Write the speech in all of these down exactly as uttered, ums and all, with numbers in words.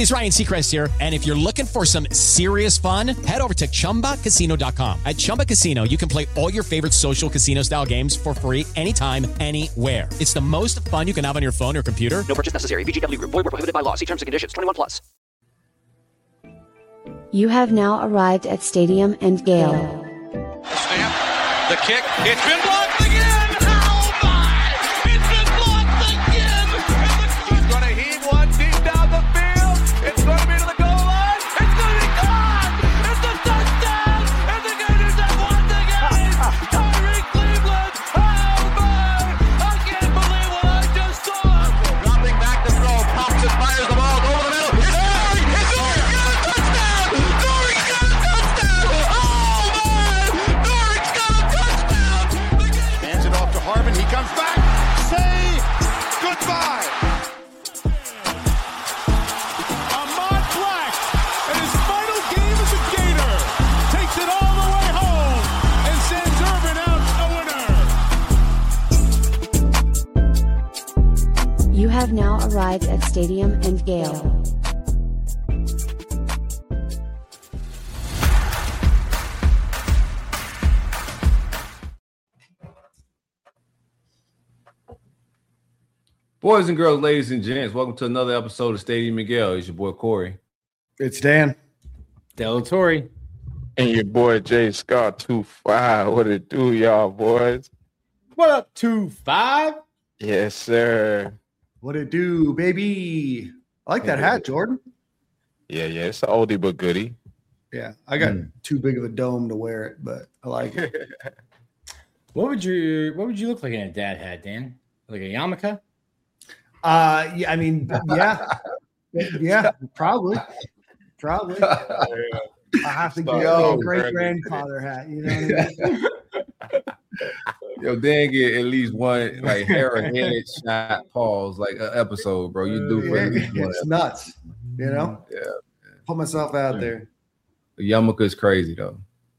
It is Ryan Seacrest here, and if you're looking for some serious fun, head over to Chumba Casino dot com. At Chumba Casino, you can play all your favorite social casino-style games for free anytime, anywhere. It's the most fun you can have on your phone or computer. No purchase necessary. V G W Group. Void where prohibited by law. See terms and conditions. twenty-one plus. You have now arrived at Stadium and Gale. Snap, the kick, it's been blocked again! Oh my! It's been blocked again! He's going to heave one deep down the field. It's going to be to the goal line. It's going to be gone! It's a touchdown! And the Gators have won the game! Tyreek Cleveland! Oh my! I can't believe what I just saw! Dropping back to throw, pops and fires the ball over the middle. It's there! It's there! He got a touchdown! Norwich got a touchdown! Oh my! Norwich got a touchdown! Hands it off to Harvin. He comes back. Say goodbye. Ahmad Black, in his final game as a Gator, takes it all the way home and sends Urban out a winner. You have now arrived at Stadium and Gale. Boys and girls, ladies and gents, welcome to another episode of Stadium Miguel. It's your boy Corey. It's Dan. Delatorre. And your boy Jay Scott two five. What it do, y'all boys? What up, two five? Yes, sir. What it do, baby? I like that hat, Jordan. Yeah, yeah. It's an oldie but goodie. Yeah, I got Mm. too big of a dome to wear it, but I like it. What would you What would you look like in a dad hat, Dan? Like a yarmulke? Uh, yeah, I mean, yeah, yeah, probably, probably. I have to get Yo, a great grandfather hat. You know what I mean? Yo, Dan get at least one like hair or head shot pause like an episode, bro. You do for at least one. It's nuts. You know? Yeah. Put myself out there. The yarmulke is crazy though.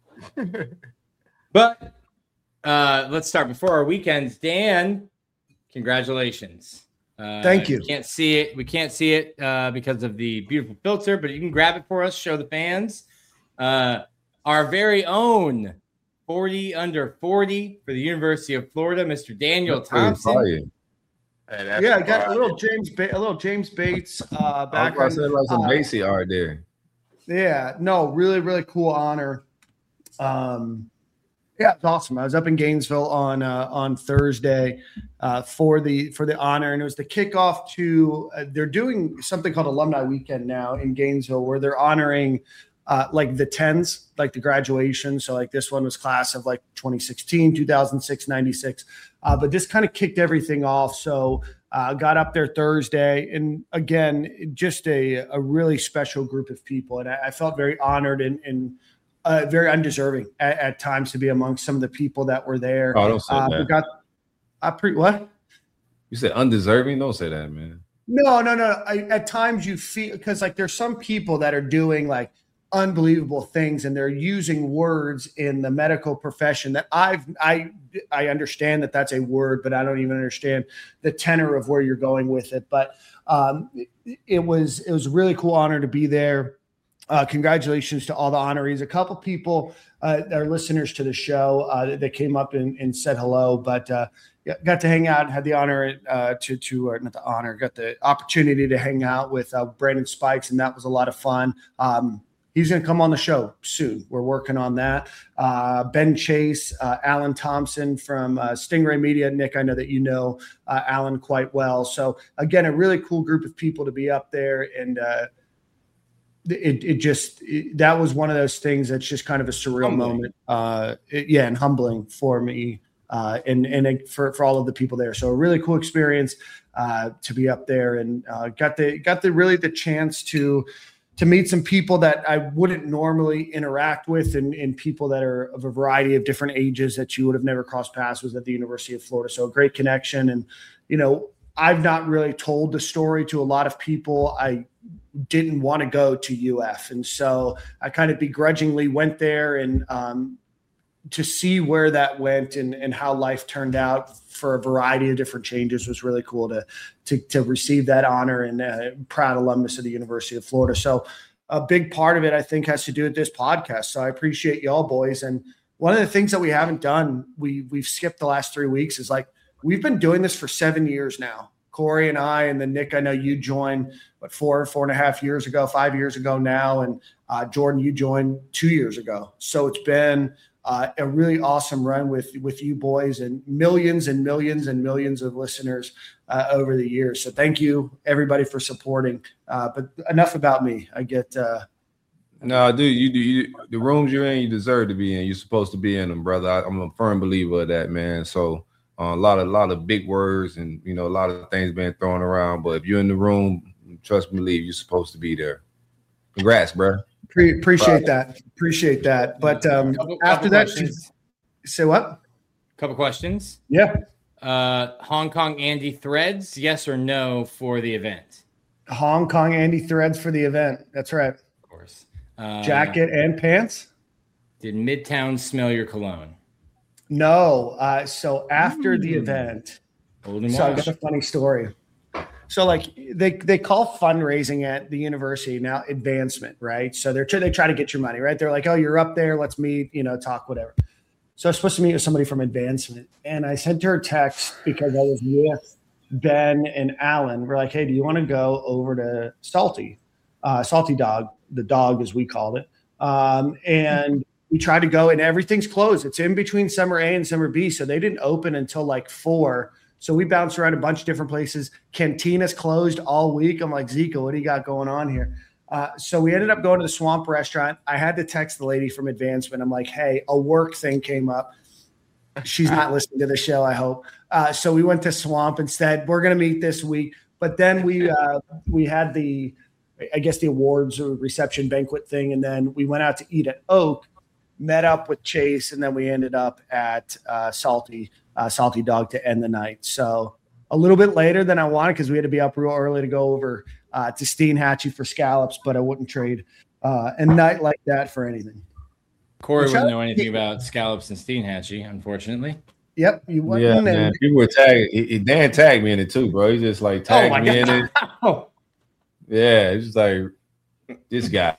But uh, let's start before our weekends. Dan, congratulations. Uh, Thank you. We can't see it. We can't see it uh, because of the beautiful filter, but you can grab it for us, show the fans. Uh, our very own forty under forty for the University of Florida, Mister Daniel That's pretty Thompson. fire. Hey, that's Yeah, I got a fire. little James, ba- a little James Bates uh, I was about background. to say like some Uh, Macy art there. Yeah, no, really, really cool honor. Um, yeah, it's awesome. I was up in Gainesville on uh, on Thursday uh, for the for the honor, and it was the kickoff to. Uh, they're doing something called Alumni Weekend now in Gainesville, where they're honoring uh, like the tens, like the graduation. So like this one was class of like twenty sixteen, two thousand six, ninety-six, uh, but this kind of kicked everything off. So. Uh, got up there Thursday, and again, just a, a really special group of people, and I, I felt very honored and, and uh, very undeserving at, at times to be amongst some of the people that were there. Oh, don't say uh, that. we got, I pre what? You said undeserving? Don't say that, man. No, no, no. I, at times you feel because like there's some people that are doing like unbelievable things, and they're using words in the medical profession that I've I I understand that that's a word, but I don't even understand the tenor of where you're going with it. But um, it, it was it was a really cool honor to be there. Uh, congratulations to all the honorees. A couple people uh, that are listeners to the show uh, that came up and, and said hello, but uh, got to hang out and had the honor uh, to to or not the honor, got the opportunity to hang out with uh, Brandon Spikes, and that was a lot of fun. Um, He's going to come on the show soon. We're working on that. Uh, Ben Chase, uh, Alan Thompson from uh, Stingray Media. Nick, I know that you know uh, Alan quite well. So, again, a really cool group of people to be up there. And uh, it, it just it, that was one of those things that's just kind of a surreal Humbling. moment. Uh, it, yeah, and humbling for me uh, and, and for, for all of the people there. So, a really cool experience uh, to be up there and uh, got the got the really the chance to – to meet some people that I wouldn't normally interact with and, and people that are of a variety of different ages that you would have never crossed paths with at the University of Florida. So a great connection. And, you know, I've not really told the story to a lot of people. I didn't want to go to U F. And so I kind of begrudgingly went there and, um, to see where that went and, and how life turned out for a variety of different changes was really cool to, to, to receive that honor and uh, proud alumnus of the University of Florida. So a big part of it, I think, has to do with this podcast. So I appreciate y'all boys. And one of the things that we haven't done, we we've skipped the last three weeks is like, we've been doing this for seven years now. Corey and I, and then Nick, I know you joined, what, four, four and a half years ago, five years ago now. And uh, Jordan, you joined two years ago. So it's been uh, a really awesome run with, with you boys and millions and millions and millions of listeners uh, over the years. So thank you, everybody, for supporting. Uh, but enough about me. I get uh, – No, dude, you do you, the rooms you're in, you deserve to be in. You're supposed to be in them, brother. I, I'm a firm believer of that, man. So uh, a lot of a lot of big words and, you know, a lot of things being thrown around. But if you're in the room, trust me, believe you're supposed to be there. Congrats, bro. Pre- appreciate that. Appreciate that. But um, couple, after couple that, questions. say what? Couple questions. Yeah. Uh, Hong Kong Andy threads, yes or no for the event? Hong Kong Andy threads for the event. That's right. Of course. Uh, Jacket and pants? Did Midtown smell your cologne? No. Uh, so after the event, Old and so I've Wash. got a funny story. So like they they call fundraising at the university now advancement, right? So they're they try to get your money, right? They're like, oh, you're up there, let's meet, you know, talk, whatever. So I was supposed to meet with somebody from advancement, and I sent her a text because I was with Ben and Alan. We're like, hey, do you want to go over to Salty, uh, Salty Dog, the dog as we called it, um, and we tried to go, and everything's closed. It's in between summer A and summer B, so they didn't open until like four. So we bounced around a bunch of different places. Cantina's closed all week. I'm like, Zika, what do you got going on here? Uh, so we ended up going to the Swamp Restaurant. I had to text the lady from advancement. I'm like, hey, a work thing came up. She's not listening to the show, I hope. Uh, so we went to Swamp instead. We're going to meet this week. But then we uh, we had the, I guess, the awards or reception banquet thing. And then we went out to eat at Oak, met up with Chase, and then we ended up at uh, Salty Uh, Salty Dog to end the night. So a little bit later than I wanted because we had to be up real early to go over uh, to Steenhatchee for scallops, but I wouldn't trade uh, a night like that for anything. Corey Which wouldn't I- know anything about scallops and Steenhatchee, unfortunately. Yep, you wouldn't. Yeah, and- man. People were tagging. he- he- Dan tagged me in it too, bro. He just like Oh tagged my me in it. God. Oh. Yeah, it's just like this guy.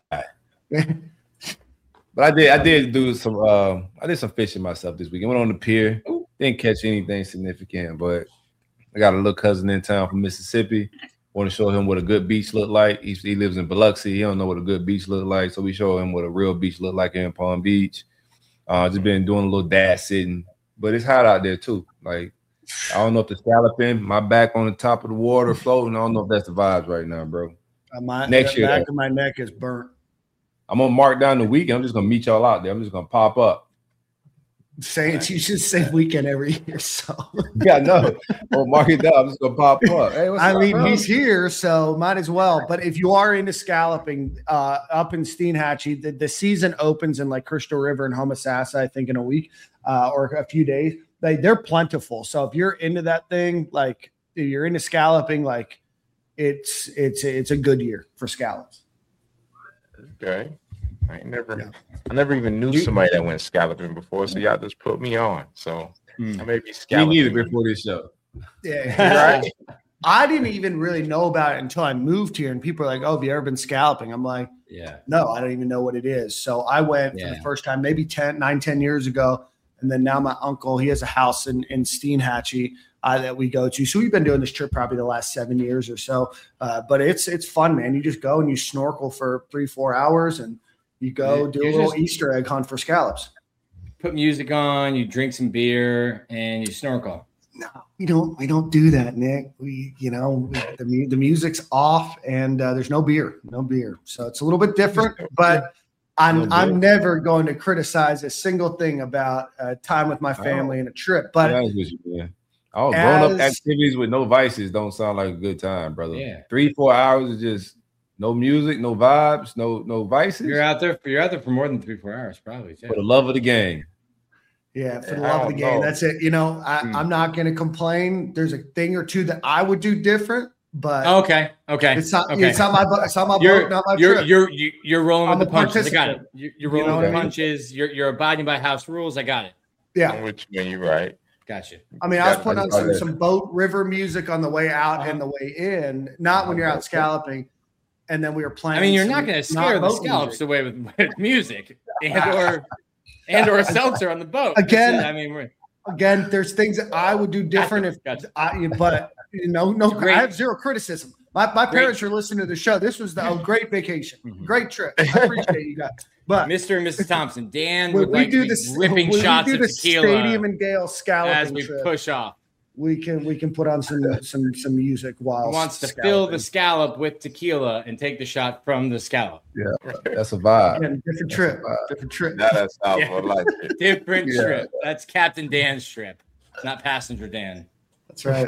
But I did, I did do some, uh, I did some fishing myself this week. I went on the pier, didn't catch anything significant, but I got a little cousin in town from Mississippi. Want to show him what a good beach look like. He, he lives in Biloxi. He don't know what a good beach look like, so we show him what a real beach look like here in Palm Beach. Uh, just been doing a little dad sitting, but it's hot out there too. Like I don't know if the scalloping, my back on the top of the water floating. I don't know if that's the vibes right now, bro. Uh, my, Next the year, back though. of my neck is burnt. I'm gonna mark down the weekend. I'm just gonna meet y'all out there. I'm just gonna pop up. Saints, you should say weekend every year. So Yeah, no. Or mark it down. I'm just gonna pop up. Hey, what's I up, mean, bro? he's here, so might as well. But if you are into scalloping uh, up in Steenhatchee, the, the season opens in like Crystal River and Homosassa, I think, in a week uh, or a few days. They they're plentiful. So if you're into that thing, like if you're into scalloping, like it's it's it's a good year for scallops. Okay. I ain't never Yeah. I never even knew somebody that went scalloping before, so y'all just put me on. So Hmm. I may be Me scalloping. neither before this show. Yeah, right. I didn't even really know about it until I moved here, and people are like, "Oh, have you ever been scalloping?" I'm like, Yeah. no, I don't even know what it is. So I went for Yeah. the first time, maybe ten, nine, ten years ago. And then now my uncle, he has a house in, in Steenhatchee uh, that we go to. So we've been doing this trip probably the last seven years or so. Uh, but it's it's fun, man. You just go and you snorkel for three, four hours and you go You- do a you little just- Easter egg hunt for scallops. Put music on, you drink some beer, and you snorkel. No, we don't we don't do that, Nick. We, you know, we, the, mu- the music's off and uh, there's no beer, no beer. So it's a little bit different, but I'm No I'm beer. never going to criticize a single thing about uh, time with my family and a trip. But But with you, man. Oh, grown up As- activities with no vices don't sound like a good time, brother. Yeah. Three, four hours is just no music, no vibes, no no vices. You're out there. You're out there for more than three, four hours, probably. Too. For the love of the game. yeah, for the I love of the don't game, know. that's it. You know, I, Hmm. I'm not going to complain. There's a thing or two that I would do different, but Okay, okay. it's not. okay. It's not my. bu- It's not my You're, boat. Not my you're, trip. you're, you're, you're rolling I'm with the a punches. I got it. participant. You're, you're You rolling know with the what I mean? punches. You're, you're abiding by house rules. I got it. yeah. I'm with you when you're right. Gotcha. I mean, I was Yeah, putting I on saw some, that. some boat river music on the way out Uh-huh. and the way in. Not when you're out scalloping, and then we were playing. I mean, you're some not going to not scare the boat scallops music. away with, with music and or and or seltzer on the boat. Again, This is- I mean, we're, Again, there's things that I would do different if Gotcha. I. But you know, no, Great. I have zero criticism. My, my Great. parents are listening to the show. This was the, a great vacation, Mhm. great trip. I appreciate you guys. But Mister and Missus Thompson, Dan when would we like do to be this, ripping when shots we do of the tequila Stadium and Gale as scalloping we trip, push off. we can we can put on some some some music while He wants to scalloping. fill the scallop with tequila and take the shot from the scallop. That's a vibe. Again, different trip, different trip. Now that's how Yeah. I like it. Different Yeah. trip. That's Captain Dan's trip, not Passenger Dan. That's right.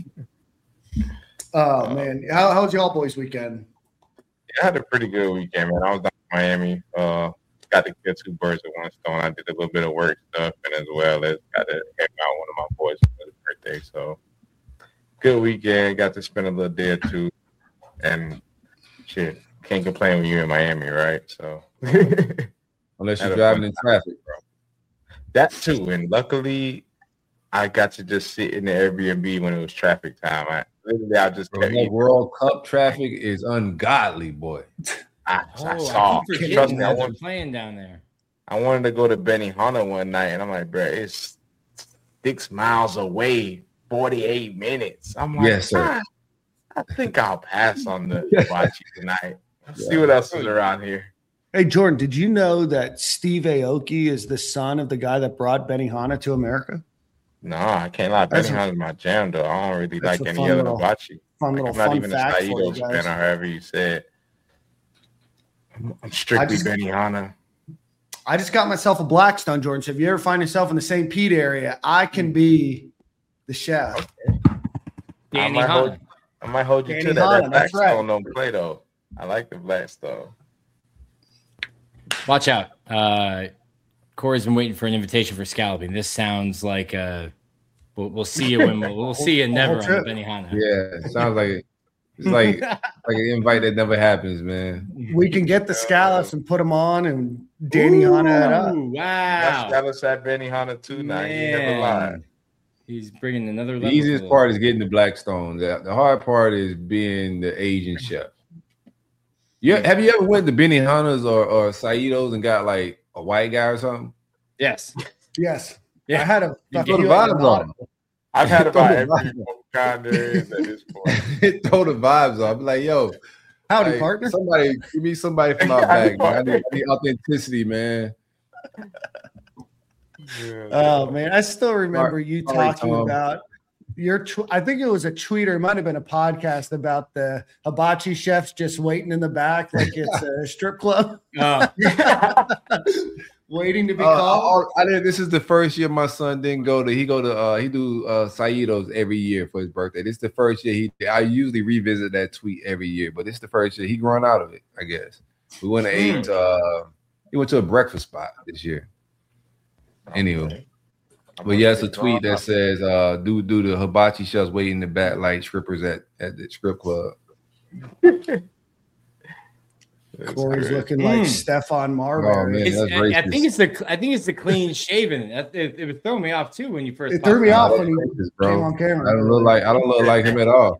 Oh man, how how was y'all boys' weekend? Yeah, I had a pretty good weekend, man. I was down in Miami. Uh, got to kill two birds with one stone. I did a little bit of work stuff, and as well as got to hang out one of my boys for his birthday. So good weekend. Got to spend a little day or two, and shit, can't complain when you're in Miami, right? So Unless Had you're a driving fun in time. traffic, bro. that too. And luckily, I got to just sit in the Airbnb when it was traffic time. I literally, I just Bro, kept that eating. World Cup traffic is ungodly, boy. I, I Oh, saw. I keep forgetting Trust me, I that they're want, playing down there. I wanted to go to Benihana one night, and I'm like, bro, it's six miles away, forty-eight minutes. I'm like, Yes, sir. "Ah, I think I'll pass on the hibachi tonight. See what else is around here. Hey Jordan, did you know that Steve Aoki is the son of the guy that brought Benihana to America? No, I can't lie. That's a- Benihana's my jam, though. I don't really That's like a any fun other little- hibachi. Fun Like, little I'm not fun even a fact for you Saitos guys. fan, or however you said. I'm I'm strictly just- Benihana. I just got myself a Blackstone, Jordan. So if you ever find yourself in the Saint Pete area, I can be the chef. I Danny might hold, Hanna. I might hold you Danny to that. Hanna, That that's Blackstone right. don't play, though. I like the Blackstone. Watch out. Uh, Corey's been waiting for an invitation for scalloping. This sounds like uh, we'll, we'll see you when we'll, we'll see you never on the trip. Benihana. Yeah, it sounds like it. It's like like an invite that never happens, man. We can get the scallops and put them on, and Danny Hanna it up. Ooh, That's wow. Dallas at Benihana too now. He never Man. lied. He's bringing another The level. easiest to part is getting the Blackstone. The, the hard part is being the Asian chef. Yeah, have you ever went to Benihana's or, or Saitos and got like a white guy or something? Yes. Yes. Yeah. I had a You I get Throw the feel like vibes an on. I've had about Throw the every vibes. kind there is at this point. Throw the vibes on. Be like, yo, Howdy, like, partner. somebody give me somebody from our Howdy, bag, man. I need, partner. I need authenticity, man. Yeah, Oh man, I still remember you All right, talking Tom. about your. Tw- I think it was a tweet or it might have been a podcast about the hibachi chefs just waiting in the back like it's a strip club, Oh, waiting to be Uh, called. I, I did. This is the first year my son didn't go to. He go to. Uh, he do uh, Saitos every year for his birthday. This is the first year he. I usually revisit that tweet every year, but this is the first year he run out of it. I guess we went to eat. Uh, he went to a breakfast spot this year. Anyway, but yeah, it's a tweet that says, uh, "Do do the hibachi chefs waiting in the back like strippers at at the strip club." Corey's looking like Mm. Stefan Oh, Marbury. man. it's, that's I, I racist. think it's the I think it's the clean shaven. That- It, it was throwing me off too when you first. It threw me popped off up. when he Racist, came bro. on camera. I don't look like I don't look like him at all.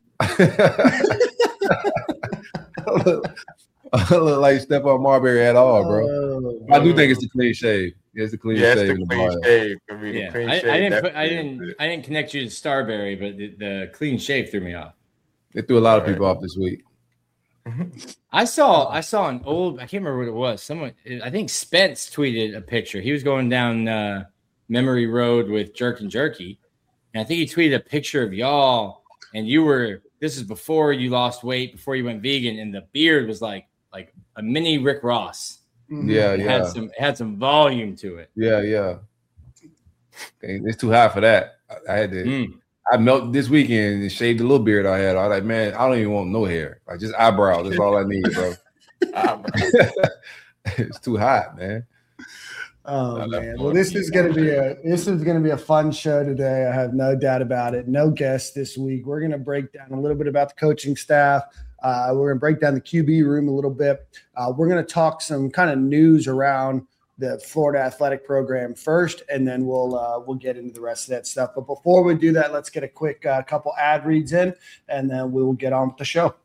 I look, I look like Stephon Marbury at all, bro. Oh, I do think it's the clean shave. Yeah, it's the clean Yeah, it's shave. the in the clean bar. shave. For me, the Yeah, clean I, shave I didn't put, I definitely is didn't it. I didn't connect you to Starberry, but the, the clean shave threw me off. They threw a lot of people off this week. I saw I saw an old I can't remember what it was. Someone I think Spence tweeted a picture. He was going down uh, Memory Road with Jerk and Jerky, and I think he tweeted a picture of y'all. And you were this is before you lost weight, before you went vegan, and the beard was like like a mini Rick Ross. mhm. Yeah, It yeah, had some it had some volume to it. yeah, yeah. Okay, it's too high for that. I, I had to. Mm. I melted this weekend and shaved the little beard I had. I was like, man, I don't even want no hair. Like just eyebrows. That's all I need, bro. Ah, bro. It's too hot, man. Oh man! Well, this is going to be a this is going to be a fun show today. I have no doubt about it. No guests this week. We're going to break down a little bit about the coaching staff. Uh, we're going to break down the Q B room a little bit. Uh, we're going to talk some kind of news around the Florida athletic program first, and then we'll uh, we'll get into the rest of that stuff. But before we do that, let's get a quick uh, couple ad reads in, and then we will get on with the show.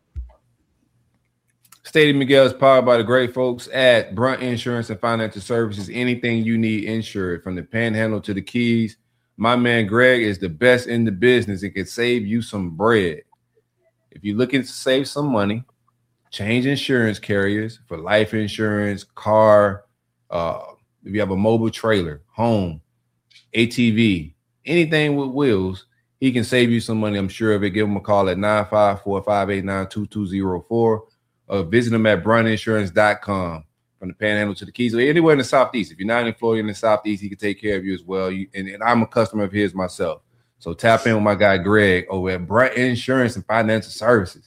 Stadium Miguel is powered by the great folks at Brunt Insurance and Financial Services. Anything you need insured, from the Panhandle to the Keys. My man Greg is the best in the business and can save you some bread. If you're looking to save some money, change insurance carriers for life insurance, car, uh, if you have a mobile trailer, home, A T V, anything with wheels, he can save you some money. I'm sure of it. Give him a call at nine five four, five eight nine, two two zero four. Uh, visit them at brunt insurance dot com, from the Panhandle to the Keys, or anywhere in the Southeast. If you're not in Florida, in the Southeast, he can take care of you as well. You, and, and I'm a customer of his myself. So tap in with my guy Greg over at Brunt Insurance and Financial Services.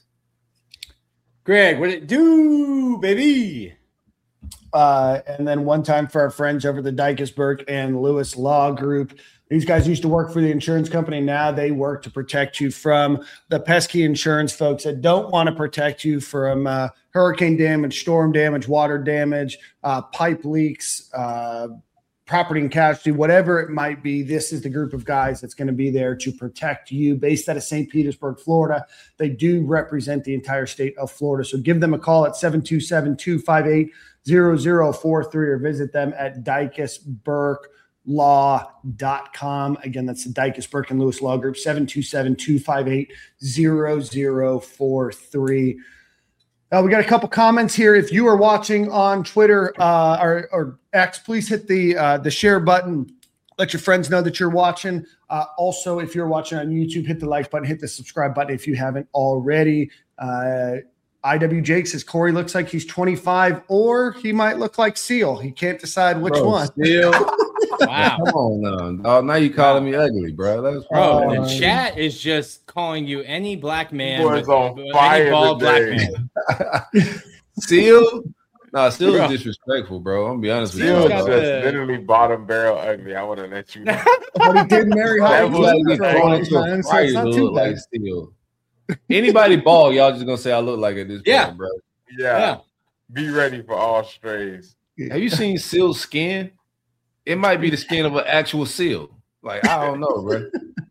Greg, what it do, baby? Uh, and then one time for our friends over the Dykes Burke and Lewis Law Group. These guys used to work for the insurance company. Now they work to protect you from the pesky insurance folks that don't want to protect you from uh, hurricane damage, storm damage, water damage, uh, pipe leaks, uh, property and casualty, whatever it might be. This is the group of guys that's going to be there to protect you. Based out of Saint Petersburg, Florida. They do represent the entire state of Florida. So give them a call at seven two seven, two five eight, zero zero four three or visit them at Dykes Burke law dot com. Again, that's the Dykes Burke and Lewis Law Group, seven two seven, two five eight, zero zero four three. Uh, we got a couple comments here. If you are watching on Twitter uh, or, or X, please hit the uh, the share button. Let your friends know that you're watching. Uh, also, if you're watching on YouTube, hit the like button, hit the subscribe button if you haven't already. Uh, I W Jake says Corey looks like he's twenty-five, or he might look like Seal. He can't decide which Bro, one. Seal. Wow. Come on now. Oh, now you calling me ugly, bro. That's Bro, fine. the chat is just calling you any black man. Boys with- on with fire any bald black today. man. Seal? Nah, Seal Bro. is disrespectful, bro. I'm gonna be honest with Seal you. got just bro. the- literally bottom barrel ugly. I want to let you know. But he did marry That Holly was Clinton like for a Going long into a time, so fire it's to not look too like bad. Seal. Anybody bald, y'all just gonna say I look like at this Yeah. point, bro. Yeah. Yeah. Be ready for all strays. Have you seen Seal's skin? It might be the skin of an actual seal. Like, I don't know, bro.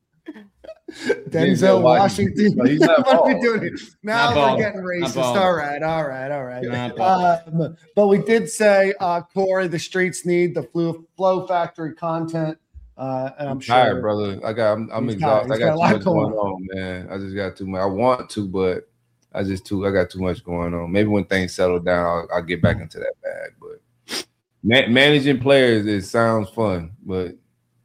Denzel Washington. No, he's not What are we bald. doing? Now Not we're bald. getting Not racist. bald. All right, all right, all right. Not bald. Um, but we did say, uh, Corey, the streets need the Flow, Flow Factory content. Uh, and I'm sure. Tired, brother. I got. I'm, I'm He's exhausted. tired. I He's got got a too lot much going going on, man. I just got too much. I want to, but I just too. I got too much going on. Maybe when things settle down, I'll, I'll get back into that bag. But man, managing players, it sounds fun, but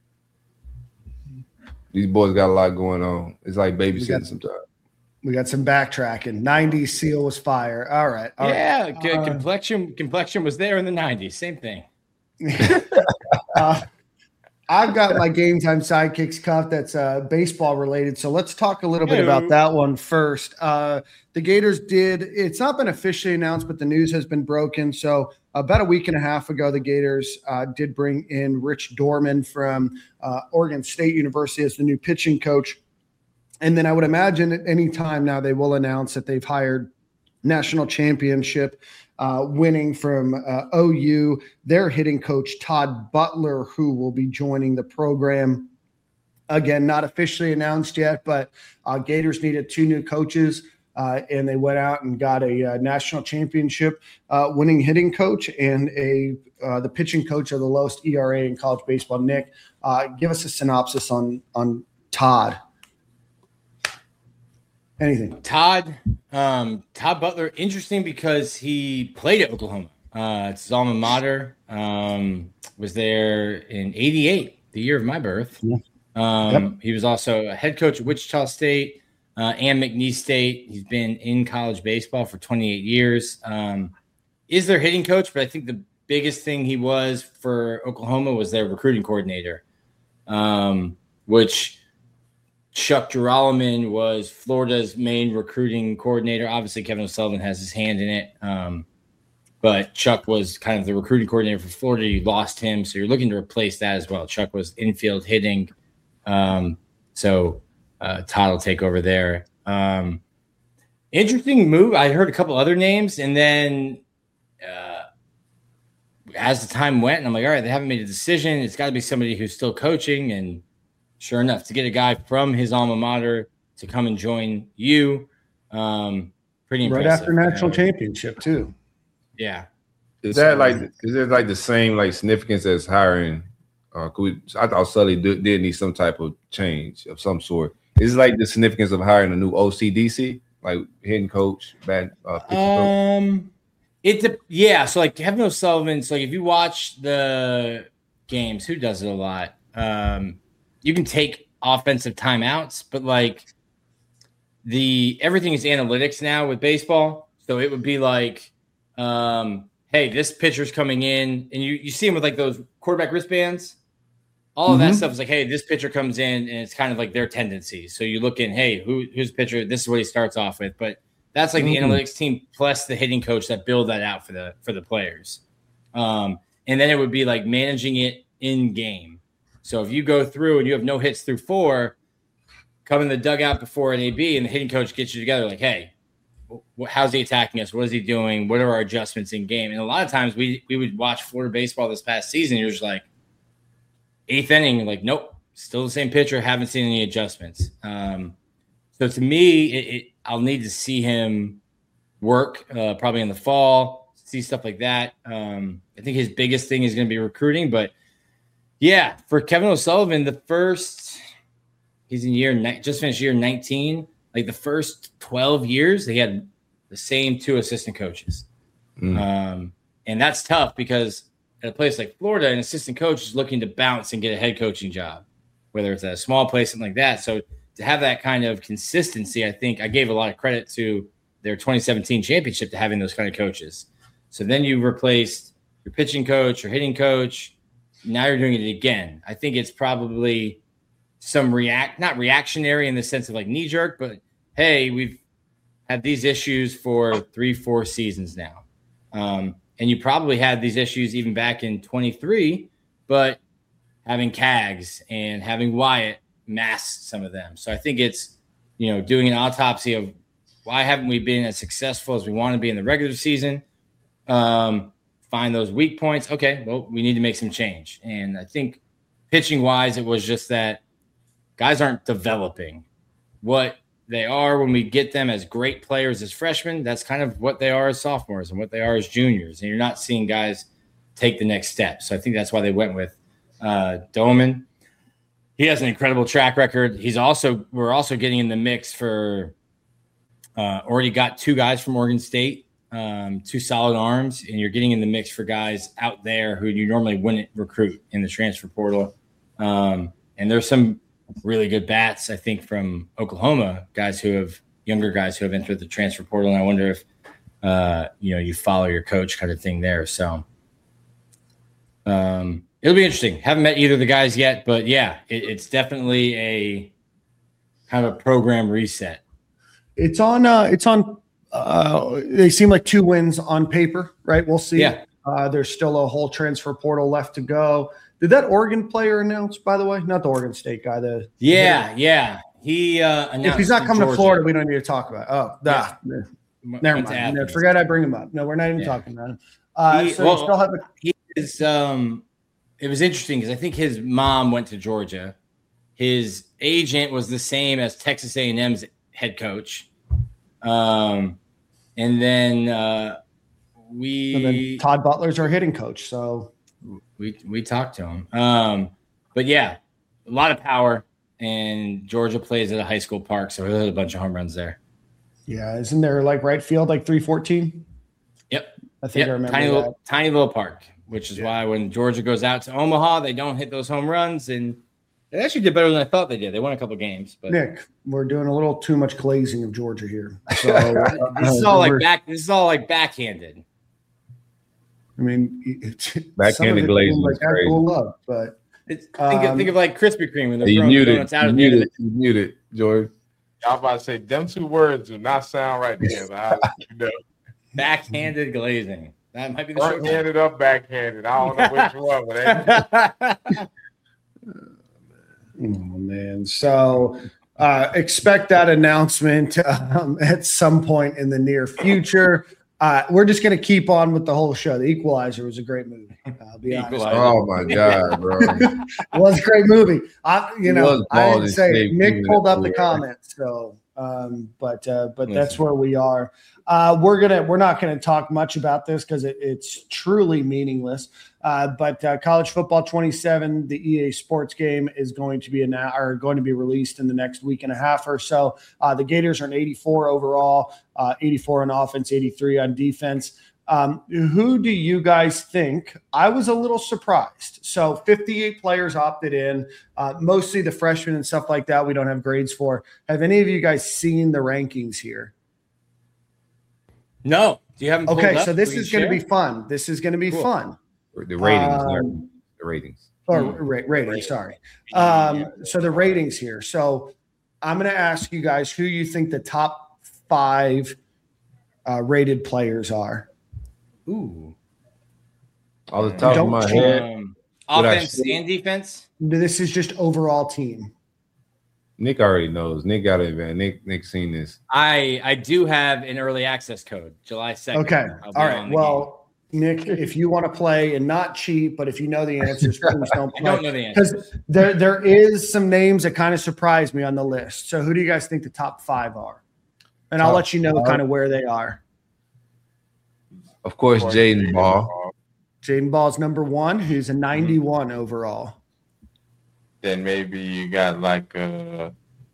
these boys got a lot going on. It's like babysitting sometimes. We got some backtracking. nineties Seal was fire. All right. all right. Yeah, c- Uh, complexion complexion was there in the nineties. Same thing. uh, I've got my Game Time Sidekicks cup that's uh, baseball related. So let's talk a little bit about Hello. that one first. Uh, the Gators did, it's not been officially announced, but the news has been broken. So about a week and a half ago, the Gators uh, did bring in Rich Dorman from uh, Oregon State University as the new pitching coach. And then I would imagine at any time now they will announce that they've hired national championship uh, winning from uh, O U, their hitting coach, Todd Butler, who will be joining the program. Again, not officially announced yet, but uh, Gators needed two new coaches, uh, and they went out and got a uh, national championship uh, winning hitting coach and a uh, the pitching coach of the lowest E R A in college baseball. Nick, uh, give us a synopsis on on Todd. Anything. Todd, um, Todd Butler, interesting because he played at Oklahoma. Uh, it's his alma mater. Um, was there in eighty-eight, the year of my birth. Yeah. Um, Yep. He was also a head coach at Wichita State uh, and McNeese State. He's been in college baseball for twenty-eight years. Um, is their hitting coach, but I think the biggest thing he was for Oklahoma was their recruiting coordinator, um, which – Chuck Girolman was Florida's main recruiting coordinator. Obviously, Kevin O'Sullivan has his hand in it. Um, but Chuck was kind of the recruiting coordinator for Florida. You lost him, so you're looking to replace that as well. Chuck was infield hitting, um, so uh, Todd will take over there. Um, interesting move. I heard a couple other names, and then uh, as the time went, and I'm like, all right, they haven't made a decision. It's got to be somebody who's still coaching, and sure enough, to get a guy from his alma mater to come and join you, um, pretty impressive. Right after national uh, championship too. Yeah. Is that like is it like the same like significance as hiring? Uh, could we, I thought Sully did, did need some type of change of some sort. Is it like the significance of hiring a new O C D C, like hitting coach, bad uh, pitching coach? Um, it de- yeah. So like Kevin O'Sullivan. So like if you watch the games, who does it a lot? Um, you can take offensive timeouts, but like the everything is analytics now with baseball. So it would be like, um, hey, this pitcher's coming in, and you you see him with like those quarterback wristbands. All of that Mhm. stuff is like, hey, this pitcher comes in, and it's kind of like their tendencies. So you look in, hey, who who's pitcher? This is what he starts off with. But that's like Mhm. the analytics team plus the hitting coach that build that out for the for the players. Um, and then it would be like managing it in game. So if you go through and you have no hits through four, come in the dugout before an A B, and the hitting coach gets you together, like, hey, wh- how's he attacking us? What is he doing? What are our adjustments in game? And a lot of times we we would watch Florida baseball this past season. You're just like, eighth inning, like, nope, still the same pitcher. Haven't seen any adjustments. Um, so to me, it, it, I'll need to see him work uh, probably in the fall, see stuff like that. Um, I think his biggest thing is going to be recruiting. But yeah, for Kevin O'Sullivan, the first he's in year ni- just finished year nineteen. Like the first twelve years, they had the same two assistant coaches, Mm. um, and that's tough because at a place like Florida, an assistant coach is looking to bounce and get a head coaching job, whether it's at a small place, something like that. So to have that kind of consistency, I think I gave a lot of credit to their twenty seventeen championship to having those kind of coaches. So then you replaced your pitching coach, your hitting coach. Now you're doing it again. I think it's probably some react, not reactionary in the sense of like knee jerk, but hey, we've had these issues for three, four seasons now. Um, And you probably had these issues even back in twenty-three, but having Cags and having Wyatt masked some of them. So I think it's, you know, doing an autopsy of why haven't we been as successful as we want to be in the regular season? Um, find those weak points. Okay, well, we need to make some change. And I think pitching wise, it was just that guys aren't developing what they are when we get them as great players as freshmen. That's kind of what they are as sophomores and what they are as juniors. And you're not seeing guys take the next step. So I think that's why they went with uh, Doman. He has an incredible track record. He's also, we're also getting in the mix for, uh, already got two guys from Oregon State, um, two solid arms, and you're getting in the mix for guys out there who you normally wouldn't recruit in the transfer portal. Um, and there's some really good bats, I think, from Oklahoma, guys who have younger guys who have entered the transfer portal. And I wonder if, uh, you know, you follow your coach kind of thing there. So um, it'll be interesting. Haven't met either of the guys yet, but yeah, it, it's definitely a kind of a program reset. It's on. Uh, it's on. Uh, they seem like two wins on paper, right? We'll see. Yeah. Uh, there's still a whole transfer portal left to go. Did that Oregon player announce, by the way? Not the Oregon State guy. The Yeah, yeah. He uh, announced if he's not in coming Georgia. to Florida, we don't need to talk about it. Oh, nah. Yeah. Never Went to mind. No, Athens. forget I bring him up. No, we're not even Yeah. talking about him. Uh, He- so well, you still have a He is. Um, it was interesting because I think his mom went to Georgia. His agent was the same as Texas A and M's head coach, um, and then uh, we and then Todd Butler's our hitting coach. So we we talked to him. Um, but yeah, a lot of power, and Georgia plays at a high school park, so there's a bunch of home runs there. yeah, isn't there like right field like three fourteen? Yep. I think I Yep, remember tiny that. little, tiny little park, which is why when Georgia goes out to Omaha, they don't hit those home runs, and they actually did better than I thought they did. They won a couple games, but Nick, we're doing a little too much glazing of Georgia here. So this is all like back. This is all like backhanded. I mean, it's, Backhanded some of it glazing seems is like crazy. actual love, but It's, think, of, Um, think of like Krispy Kreme when they're You throwing muted. donuts out You at the end of muted. You muted, George. I was about to say them two words do not sound right together. I, you know. the backhanded glazing. That might be the short Front-handed or backhanded. I don't know which one, but term. Oh man! So uh, expect that announcement um, at some point in the near future. Uh, we're just going to keep on with the whole show. The Equalizer was a great movie. I'll be honest. Oh my god, bro! It was a great movie. I, you It know, was I bald didn't and say it. shaved Nick movie pulled that up the movie. comments. So, um, but uh, but that's where we are. Uh, we're gonna we're not gonna talk much about this because it, it's truly meaningless. Uh, but uh, college football twenty-seven, the E A Sports game is going to be now are going to be released in the next week and a half or so. Uh, the Gators are an eighty-four overall, uh, eighty-four on offense, eighty-three on defense. Um, who do you guys think? I was a little surprised. So fifty-eight players opted in, uh, mostly the freshmen and stuff like that. We don't have grades for. Have any of you guys seen the rankings here? No. Do you have Okay, so this is going to be fun. This is going to be Cool. fun. The ratings, Um, the ratings. Or ra- ratings, sorry. Um, so the ratings here. So I'm going to ask you guys who you think the top five uh, rated players are. Ooh. Off the top of Don't my cheat. head, Um, Would I offense say- and defense. This is just overall team. Nick already knows. Nick got it, man. Nick, Nick seen this. I I do have an early access code, July second. Okay. I'll be All on right. the Well, Nick, if you want to play and not cheat, but if you know the answers, please don't I play. don't know the answer. Because there, there is some names that kind of surprised me on the list. So who do you guys think the top five are? And I'll Top let you know five? kind of where they are. Of course, Jaden Ball. Jaden Ball's number one. He's a ninety-one overall. then maybe you got like a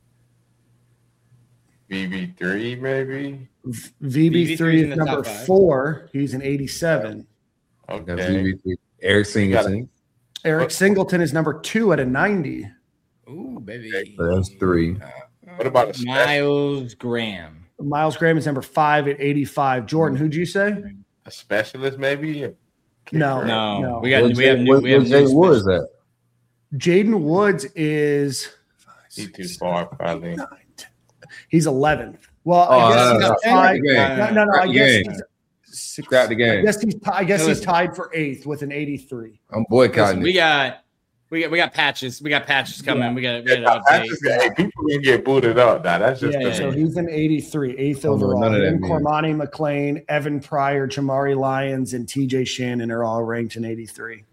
V B three, maybe. V B three in is the number top five. four. He's an eighty-seven. Got Okay. V B three. Eric Singleton. Eric Singleton is number two at a ninety. Ooh, baby. So that's three. What about a special, Miles Graham. Miles Graham is number five at eighty-five. Jordan, who'd you say? a specialist, maybe? No, No, no. we got Where's we have Jay- new, where- we have where's new Jay Woods special- at? Jaden Woods is He's too far, probably. he's eleventh. Well, Oh, I guess no, he's no, no. tied. Game. No, no, no. I Scrap the guess game. he's six, Scrap the game. I guess he's. I guess Hey, he's listen. tied for eighth with an eighty-three. I'm Listen, boycotting we it. got we got we got patches. We got patches coming. We got we Yeah, got that's an just, update. hey, people can get booted up. Now that's just Yeah, the so he's an eighty-three, eighth don't know overall. none of that Then means. Cormani McLean, Evan Pryor, Jamari Lyons, and T J Shannon are all ranked in eighty-three.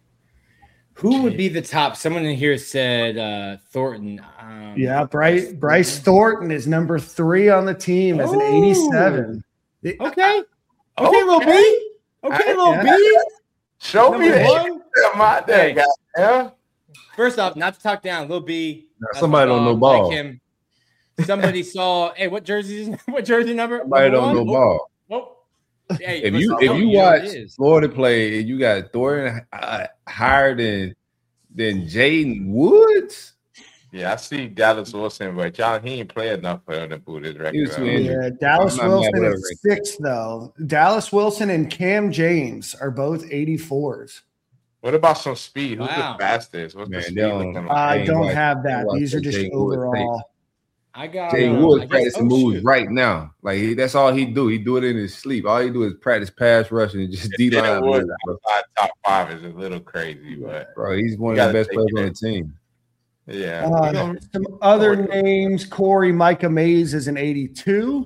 Who would be the top? Someone in here said uh, Thornton. Um, Yeah, Bryce Bryce Thornton is number three on the team as an Ooh. eighty-seven. Okay. Okay, little B. Okay, little Yeah. B. Show me Number that. one. My Hey. dad, yeah. First off, not to talk down, Lil B. Now, that's somebody my don't know dog, ball. like him. Somebody saw. Hey, what jersey? Is, what jersey number? Somebody Number don't know one? ball. Oh, oh. Hey, If you listen, if oh, you yeah, watch it is. Florida play and you got Thornton uh, higher than than Jaden Woods, Yeah, I see Dallas Wilson, but y'all, he ain't play enough for him to boot his record. He was too up. injured. Yeah, Dallas I'm not mad Wilson with is it. sixth, though. Dallas Wilson and Cam James are both eighty-fours. What about some speed? Who's Wow. the fastest? What's Man, the speed they don't- looking like? I ain't don't watched- have that. watched These are the just Jaden Woods overall. I got. Jay uh, Woods I guess- practicing oh, moves shoot. right now. Like he, that's all he do. He do it in his sleep. All he do is practice pass rushing and just D line. Jaden Woods moves, bro. outside top five is a little crazy, but Bro, he's one You of the gotta best take players it on in. the team. yeah. Uh, some other names: Corey Micah Mays is an eighty-two.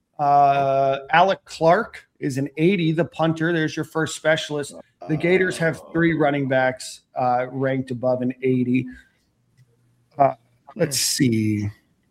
Uh, Alec Clark is an eighty. The punter. There's your first specialist. The Gators have three running backs uh, ranked above an eighty. Uh, let's see.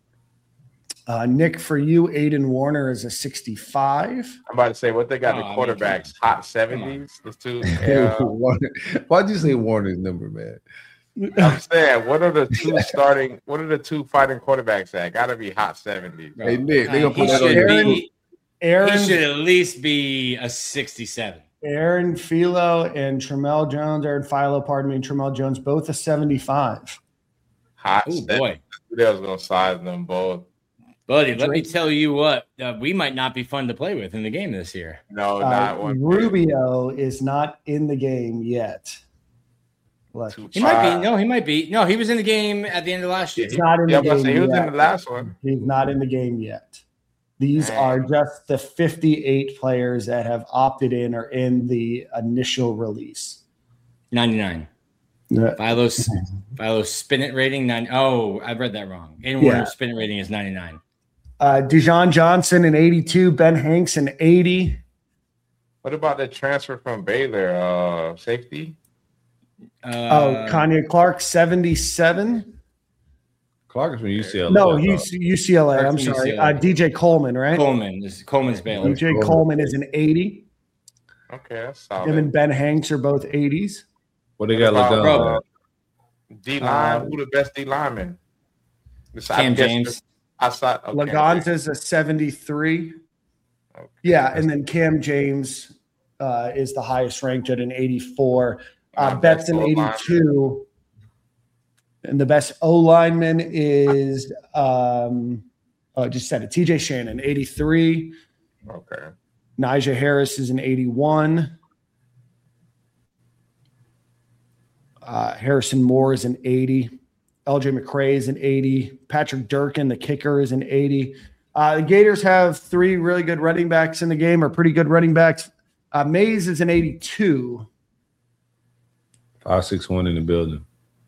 Uh, Nick, for you, Aiden Warner is a sixty-five. I'm about to say what they got Oh, the I mean, quarterbacks hot seventies. The two. Yeah. Warner- Why'd you say Warner's number, man? I'm saying, what are the two starting? What are the two fighting quarterbacks at? Got to be hot seventies. Hey Nick, they Uh, gonna he put that on should your Aaron- boot. be. Aaron, He should at least be a sixty-seven. Aaron Philo and Tremel Jones, Aaron Philo, pardon me, and Tremel Jones, both a seventy-five. Hot. Oh seventies. boy, Who else gonna size them both? buddy, let me tell you what. Uh, we might not be fun to play with in the game this year. No, Uh, not one. Rubio is not in the game yet. Look, Two He might five. be. No, he might be. No, he was in the game at the end of last year. he's not in Yeah, the I'm about to game say he was yet. in the last one. He's not in the game yet. These are just the fifty-eight players that have opted in or in the initial release. ninety-nine. Yeah. Philo's Philo's spin it rating nine. Oh, I've read that wrong. In order Yeah. spin it rating is ninety-nine. Uh, Dijon Johnson in eighty-two, Ben Hanks in eighty. What about the transfer from Baylor? Uh, safety? Uh, Oh, Kanye Clark seventy-seven. Clark is from U C L A. No, he's U C L A. I'm Clark's from sorry. U C L A. Uh, D J Coleman, right? Coleman. This is Coleman's Baylor. D J Coleman is an eighty. Okay, that's Him solid. and Ben Hanks are both eighties. What they got What looked about, on? uh, D line, Uh, who the best D lineman? Cam James. I saw okay. Lagonza's a seventy-three. Okay. Yeah, and then Cam James uh, is the highest ranked at an eighty-four. Uh, My Betts best an O-lineman. eighty-two. And the best O lineman is um, oh, I just said it. T J Shannon, eighty-three. Okay. Najee Harris is an eighty-one. Uh, Harrison Moore is an eighty. L J McCray is an eighty. Patrick Durkin, the kicker, is an eighty. Uh, the Gators have three really good running backs in the game, or pretty good running backs. Uh, Mays is an eighty-two. Five six one in the building.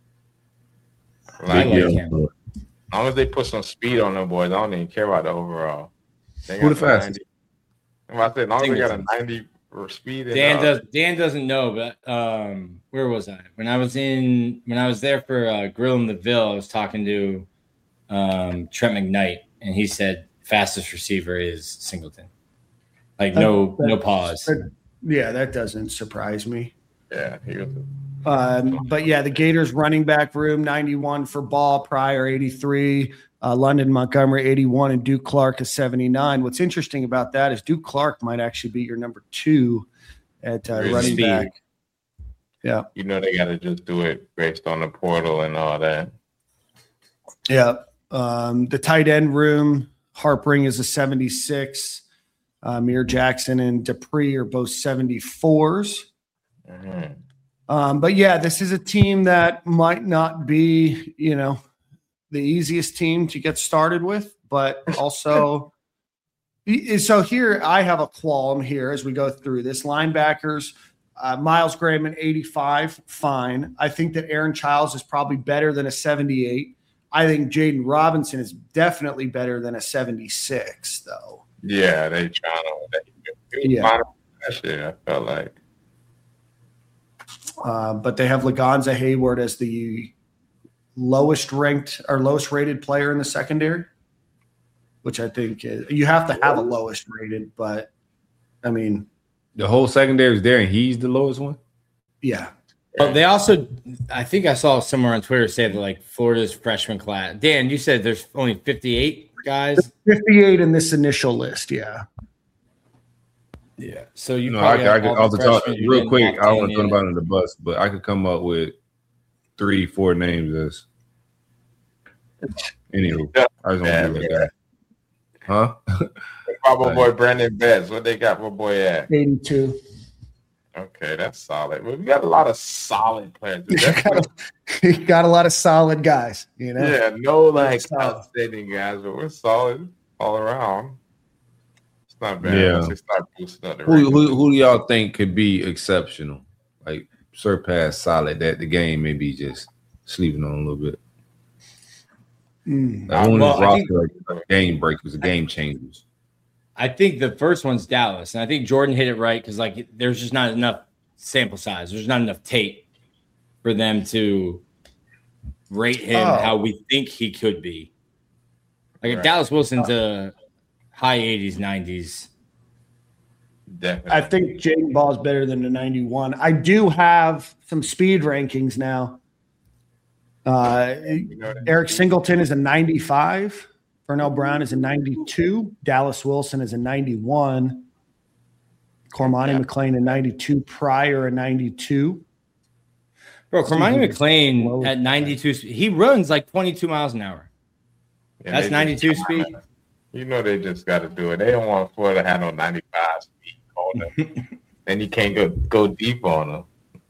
Like, like yeah. him. as long as they put some speed on them boys, I don't even care about the overall. They Who got the fastest? ninety. I'm about to say, as long as they got a Singleton. ninety for speed. And, Dan uh, does. Dan doesn't know, but um, where was I when I was in when I was there for uh, Grill in the Ville? I was talking to um, Trent McKnight, and he said fastest receiver is Singleton. Like no Uh, no pause. Yeah, that doesn't surprise me. Yeah, he was. Um, but yeah, the Gators running back room, ninety-one for Ball, Pryor, eighty-three, uh, London Montgomery, eighty-one, and Duke Clark is seventy-nine. What's interesting about that is Duke Clark might actually be your number two at uh, Really? running Speed. back. Yeah. You know they got to just do it based on the portal and all that. Yeah. Um, the tight end room, Harpring is a seventy-six. Uh, Amir Jackson and Dupree are both seventy-fours. Mm-hmm. Um, but yeah, this is a team that might not be, you know, the easiest team to get started with, but also, so here I have a qualm here as we go through this. Linebackers, uh, Miles Graham an eighty-five, fine. I think that Aaron Childs is probably better than a seventy-eight. I think Jaden Robinson is definitely better than a seventy-six, though. Yeah, they trying to. They, Yeah. That shit, I felt like. Uh, but they have Lagonza Hayward as the lowest ranked or lowest rated player in the secondary, which I think is, you have to have a lowest rated, but I mean, The whole secondary is there, and he's the lowest one. yeah. But they also, I think I saw somewhere on Twitter say that like Florida's freshman class. Dan, you said there's only fifty-eight guys. fifty-eight in this initial list, yeah. Yeah. So you You know, probably I, I have could all off the the top freshmen you real didn't quick. opt I in don't want to yet. throw about on the bus, but I could come up with three, four names as. Anyway, I just want Yeah, to do like that. Huh? Probably Right. boy Brandon Betts. What they got? What boy at? eighty-two. Okay, that's solid. Well, we got a lot of solid players. You That's got, a, you got a lot of solid guys, you know? yeah, no like Solid. outstanding guys, but we're solid all around. It's not bad. Yeah. Let's just start boosting up the Who, rankings. who, who do y'all think could be exceptional, like surpass solid? That the game may be just sleeping on a little bit. Mm. Like, one Well, of I these roster like, game breakers, game changers. I think the first one's Dallas, and I think Jordan hit it right because like there's just not enough sample size. There's not enough tape for them to rate him Oh. how we think he could be. Like if Right. Dallas Wilson's a high eighties, nineties. Definitely. I think Jaden Ball is better than the ninety-one. I do have some speed rankings now. Uh, You know that- Eric Singleton is a ninety-five. Vernell Brown is a ninety-two. Dallas Wilson is a ninety-one. Cormani Yeah. McClain a ninety-two. Pryor a ninety-two. Bro, Cormani Low. McClain at ninety-two, sp- he runs like twenty-two miles an hour. And That's they ninety-two just- speed. You know they just got to do it. They don't want Florida to have no ninety-five speed on them. Then you can't go go deep on them.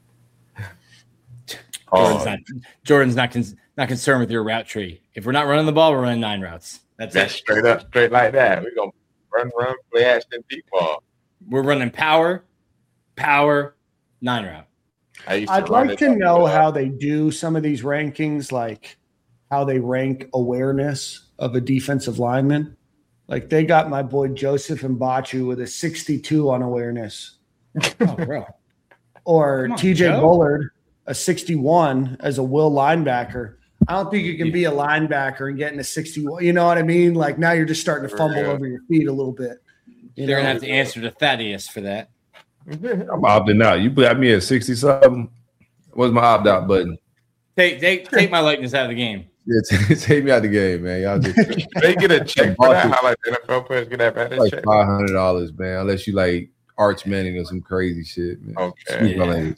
Jordan's Oh, not Jordan's not con- not concerned with your route tree. If we're not running the ball, we're running nine routes. That's that's it. straight up, straight like that. We're gonna run, run, play action, deep ball. We're running power, power, nine route. I used I'd run like it to up know with, uh, how they do some of these rankings, like how they rank awareness of a defensive lineman. Like they got my boy Joseph Mbachu with a sixty-two on awareness. Oh, bro. Or Come on, T J Joe. Bullard, a sixty-one as a will linebacker. I don't think you can be a linebacker and get in a sixty-one. You know what I mean? Like now you're just starting to fumble Yeah. over your feet a little bit. You They're know? gonna have to answer to Thaddeus for that. I'm opting out. You put me at sixty something. What's my opt out button? Take take take my likeness out of the game. Yeah, t- take me out the game, man. Y'all just They get a check for that. How like the N F L players get that bad like check? five hundred dollars, man. Unless you like Arch Manning or some crazy shit, man. Okay. Excuse my Yeah. language.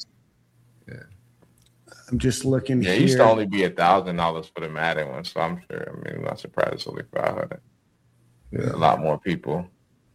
I'm just looking Yeah, it here. used to only be a thousand dollars for the Madden one, so I'm sure. I mean, I'm not surprised it's only five hundred. Yeah. A lot more people.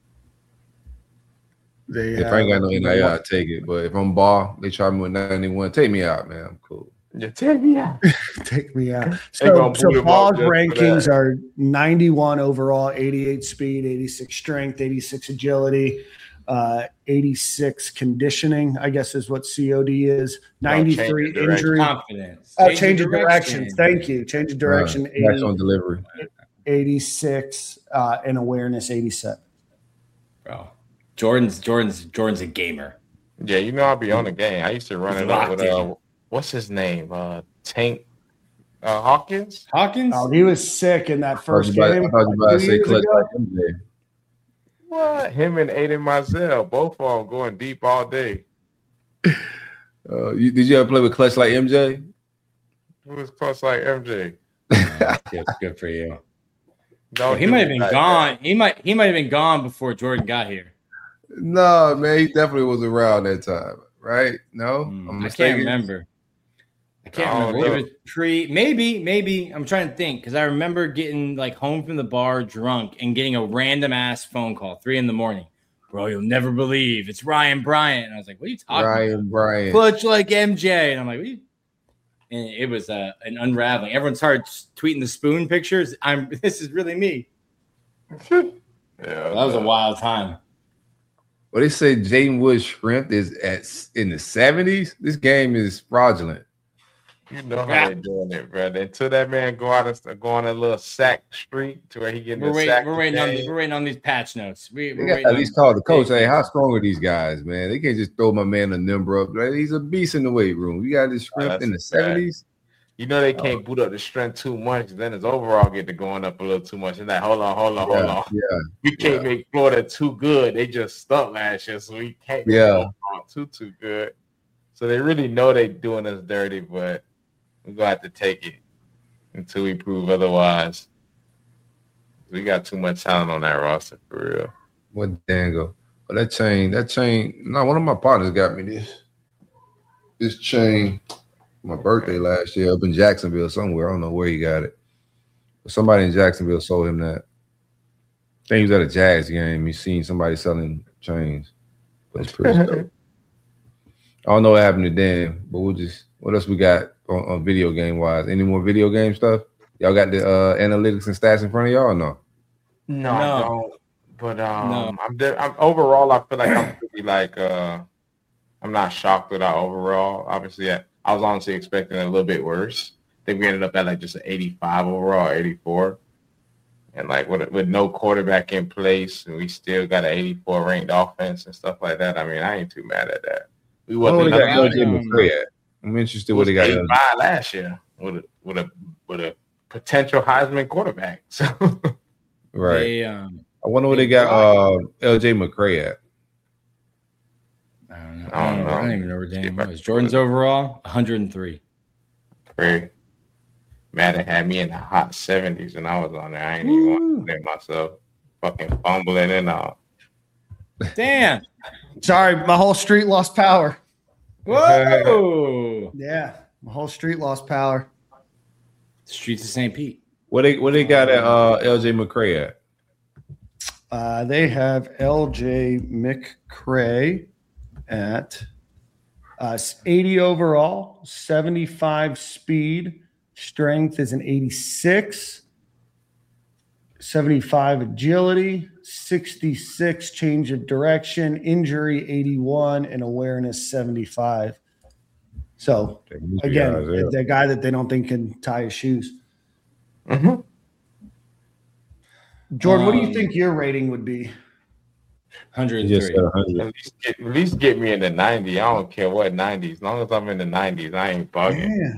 They If I ain't got no N I L, I take it. But if I'm ball, they try me with ninety-one. Take me out, man. I'm cool. Yeah, take me out. Take me out. They So, gonna so boot him Ball's up just for rankings that. are ninety-one overall, eighty-eight speed, eighty-six strength, eighty-six agility, uh, eighty-six conditioning, I guess is what C O D is, ninety-three change of direction. injury. Confidence. Oh, change of direction. Thank you. Change of direction, Right. That's eighty, on delivery. eighty-six, uh, and awareness, eighty-seven. Bro. Jordan's Jordan's Jordan's a gamer. Yeah, you know I'll be on the game. I used to run He's it up with locked uh, in. what's his name? Uh, Tank uh, Hawkins. Hawkins? Oh, he was sick in that I first thought you game. about, I thought you about to two say years clutch ago. like M J. What? Him and Aiden Mizell, both of them going deep all day. Uh, you, did you ever play with clutch like M J? Who was close like M J? Good, good for you. Don't He do might have me been like gone. He might he might have been gone before Jordan got here. No, man, he definitely was around that time, right? No, Hmm, I'm I can't mistaken. remember. I can't I don't remember. know. It was pre maybe, maybe I'm trying to think because I remember getting like home from the bar drunk and getting a random ass phone call, three in the morning. Bro, you'll never believe it's Ryan Bryant. And I was like, what are you talking Ryan about? Bryant. Clutch like M J. And I'm like, what are you? And it was uh, an unraveling. Everyone started tweeting the spoon pictures. I'm this is really me. Yeah, That was a wild time. Well, they say Jaden Wood Shrimp is at in the seventies. This game is fraudulent. You know how Yeah. they're doing it, bro. Until that man go out and start go on a little sack streak to where he getting We're the waiting. sack. We're waiting on. game. These, we're waiting on these patch notes. We, They we're got waiting at on- least call the coach. Hey, how strong are these guys, man? They can't just throw my man a number up. Like, he's a beast in the weight room. You got this Oh, Shrimp that's in the bad. seventies. You know they can't boot up the strength too much. Then his overall get to going up a little too much. And that hold on, hold on, hold Yeah, on. yeah. We can't make Florida too good. They just stuck last year, so we can't make Yeah. them too too good. So they really know they doing us dirty, but we're gonna have to take it until we prove otherwise. We got too much talent on that roster for real. What dango? But that chain, that chain. No, one of my partners got me this. This chain, my birthday last year up in Jacksonville somewhere. I don't know where he got it. But somebody in Jacksonville sold him that. I think he was at a Jazz game. He seen somebody selling chains. But it's pretty dope. I don't know what happened to Dan, but we'll just what else we got on, on video game wise? Any more video game stuff? Y'all got the uh, analytics and stats in front of y'all or no? No, I No. don't. But um, No. I'm, de- I'm overall. I feel like I'm pretty like uh, I'm not shocked with our overall. Obviously, I, I was honestly expecting a little bit worse. I think we ended up at like just an eighty-five overall, eighty-four, and like with with no quarterback in place, and we still got an eighty-four ranked offense and stuff like that. I mean, I ain't too mad at that. We What wasn't they got L L J um, McCray at? I'm interested it what was they got. eighty-five last year with a with a with a potential Heisman quarterback. So Right. They, um, I wonder what they got uh, L J McCray at. I don't know. I don't I don't, know. I don't even know where See Dan if I was. can Jordan's do it. overall one hundred three. Crazy. Madden had me in the hot seventies and I was on there. I ain't even want to play myself. Fucking fumbling and all. Damn. Sorry, my whole street lost power. Whoa. Yeah, my whole street lost power. Streets of Saint Pete. What they what they got at uh, L J McCray at? Uh, they have L J McCray at uh, eighty overall, seventy-five speed. Strength is an eighty-six. seventy-five agility, sixty-six change of direction, injury eighty-one, and awareness seventy-five. So again, guys, yeah. the guy that they don't think can tie his shoes. Mm-hmm. Jordan, what do you Um, think your rating would be? one hundred Just three. uh, one hundred. At least, get, at least get me in the ninety. I don't care what ninety. As long as I'm in the nineties, I ain't bugging. Yeah.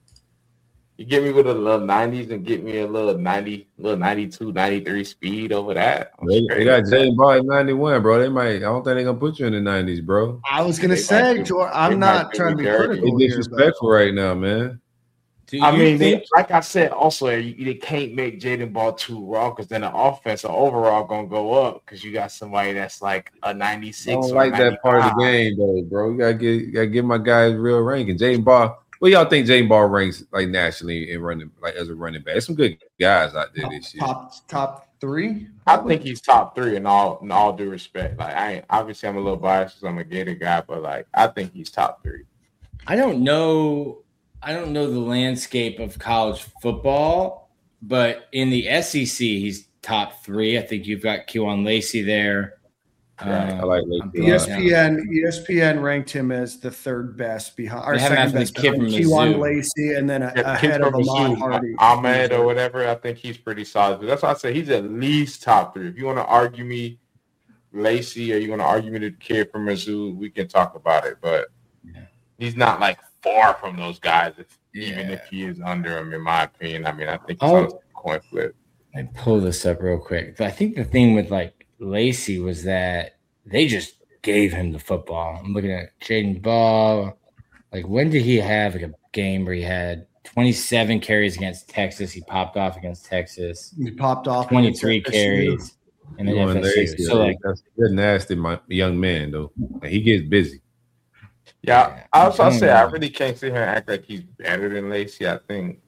You get me with a little nineties and get me a little ninety, little ninety-two, ninety-three speed over that. I'm They, straight they got with Jaden that. Ball at ninety-one, bro. They might. I don't think they're gonna put you in the nineties, bro. I was gonna They say, might do- Jordan, they I'm might not do trying to be dirty. They critical here, but disrespectful right now, man. Do I you mean, think, they, like I said, also you, they can't make Jaden Ball too raw because then the offense or overall gonna go up because you got somebody that's like a I ninety-six. don't or like that part of the ninety-five. game, though, bro. You gotta get, you gotta give my guys real ranking. Jaden Ball. What y'all think Jaden Ball ranks like nationally in running, like as a running back? There's some good guys out there this year. top top three. I think he's top three in all in all due respect. Like I ain't, obviously I'm a little biased because I'm a Gator guy, but like I think he's top three. I don't know. I don't know the landscape of college football, but in the S E C, he's top three. I think you've got Kewan Lacey there. Right, I like Lacey. I'm Yeah. E S P N E S P N ranked him as the third best behind, or They have him second after the best kid behind from Kewan Mizzou. Lacey, and then a, Yeah, ahead kids of from Ahmad Mizzou, Hardy. Ahmed or whatever. I think he's pretty solid. But that's why I say he's at least top three. If you want to argue me, Lacey, or you want to argue me the kid from Mizzou, we can talk about it. But Yeah. he's not like far from those guys. If, Even Yeah. if he is under him, in my opinion. I mean, I think he's Oh. on a coin flip. I pull this up real quick. But I think the thing with like Lacey was that they just gave him the football. I'm looking at Jaden Ball. Like, when did he have like a game where he had twenty-seven carries against Texas? He popped off against Texas. He popped off twenty-three against F S U. carries, and then You want F S U. Lacey, So like, that's a good nasty my, young man, though. And he gets busy. Yeah, Yeah, I was I gonna don't say I know. really can't sit here and act like he's better than Lacey. I think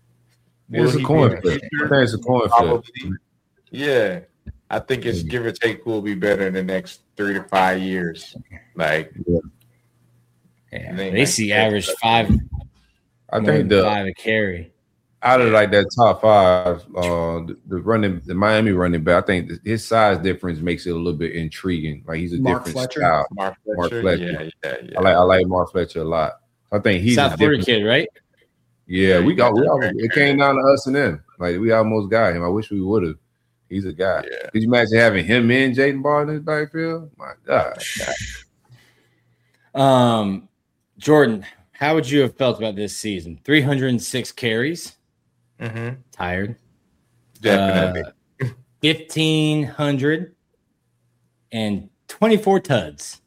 It's will a he coin be a flip. I future? think it's a coin flip. Probably. Yeah, I think it's give or take who will be better in the next three to five years. Like, yeah, They- Lacey averaged five, I more think than the five a carry. out of like that top five, uh, the, the running, the Miami running back, I think th- his size difference makes it a little bit intriguing. Like he's a Mark different Fletcher? style. Mark Mark Fletcher, Fletcher. yeah, yeah, yeah. I like I like Mark Fletcher a lot. I think he's a South Florida different. kid, right? Yeah, we got we Yeah. almost, it came down to us and them. Like we almost got him. I wish we would have. He's a guy. Yeah. Could you imagine having him in Jaden Ball in his backfield? My God. Um, Jordan, how would you have felt about this season? three hundred six carries. Mhm. Tired. Definitely. Uh, fifteen hundred and twenty-four tuds.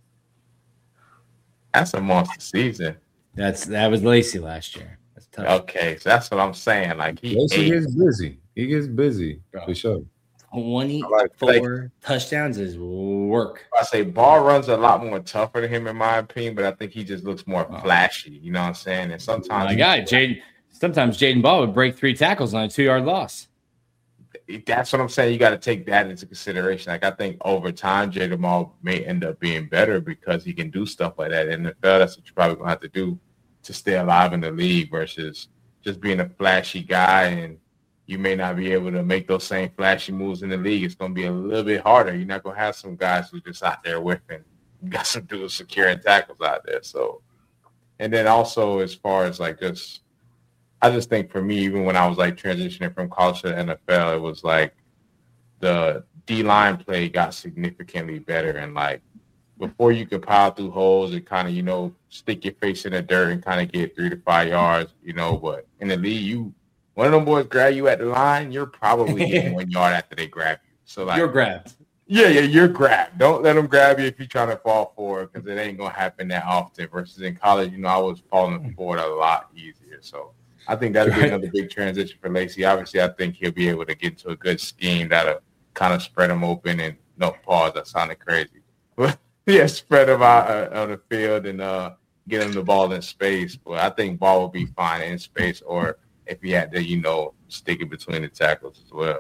That's a monster season. That's that was Lacey last year. That's tough. Okay, so that's what I'm saying. Like he Yes, he ate. gets busy. He gets busy Bro. for sure. twenty-four like- touchdowns is work. I say Ball runs a lot more tougher than him in my opinion, but I think he just looks more Oh. flashy. You know what I'm saying? And sometimes My he- guy, Jaden. Sometimes Jaden Ball would break three tackles on a two-yard loss. that's what I'm saying. You got to take that into consideration. Like I think over time, Jaden Ball may end up being better because he can do stuff like that in the N F L. That's what you're probably gonna have to do to stay alive in the league versus just being a flashy guy and you may not be able to make those same flashy moves in the league. It's gonna be a little bit harder. You're not gonna have some guys who just out there whipping. You got some dudes securing tackles out there. So, and then also as far as like just. I just think for me, even when I was like transitioning from college to the N F L, it was like the D-line play got significantly better. And like before you could pile through holes and kind of, you know, stick your face in the dirt and kind of get three to five yards, you know, but in the league, you one of them boys grab you at the line, you're probably getting one yard after they grab you. So like You're grabbed. yeah, yeah, you're grabbed. Don't let them grab you if you're trying to fall forward because it ain't gonna happen that often. Versus in college, you know, I was falling forward a lot easier. So I think that'll be another big transition for Lacey. Obviously, I think he'll be able to get into a good scheme that'll kind of spread him open and no pause. That sounded crazy, but yeah, spread him out uh, on the field and uh, get him the ball in space. But I think Ball will be fine in space, or if he had to, you know, stick it between the tackles as well.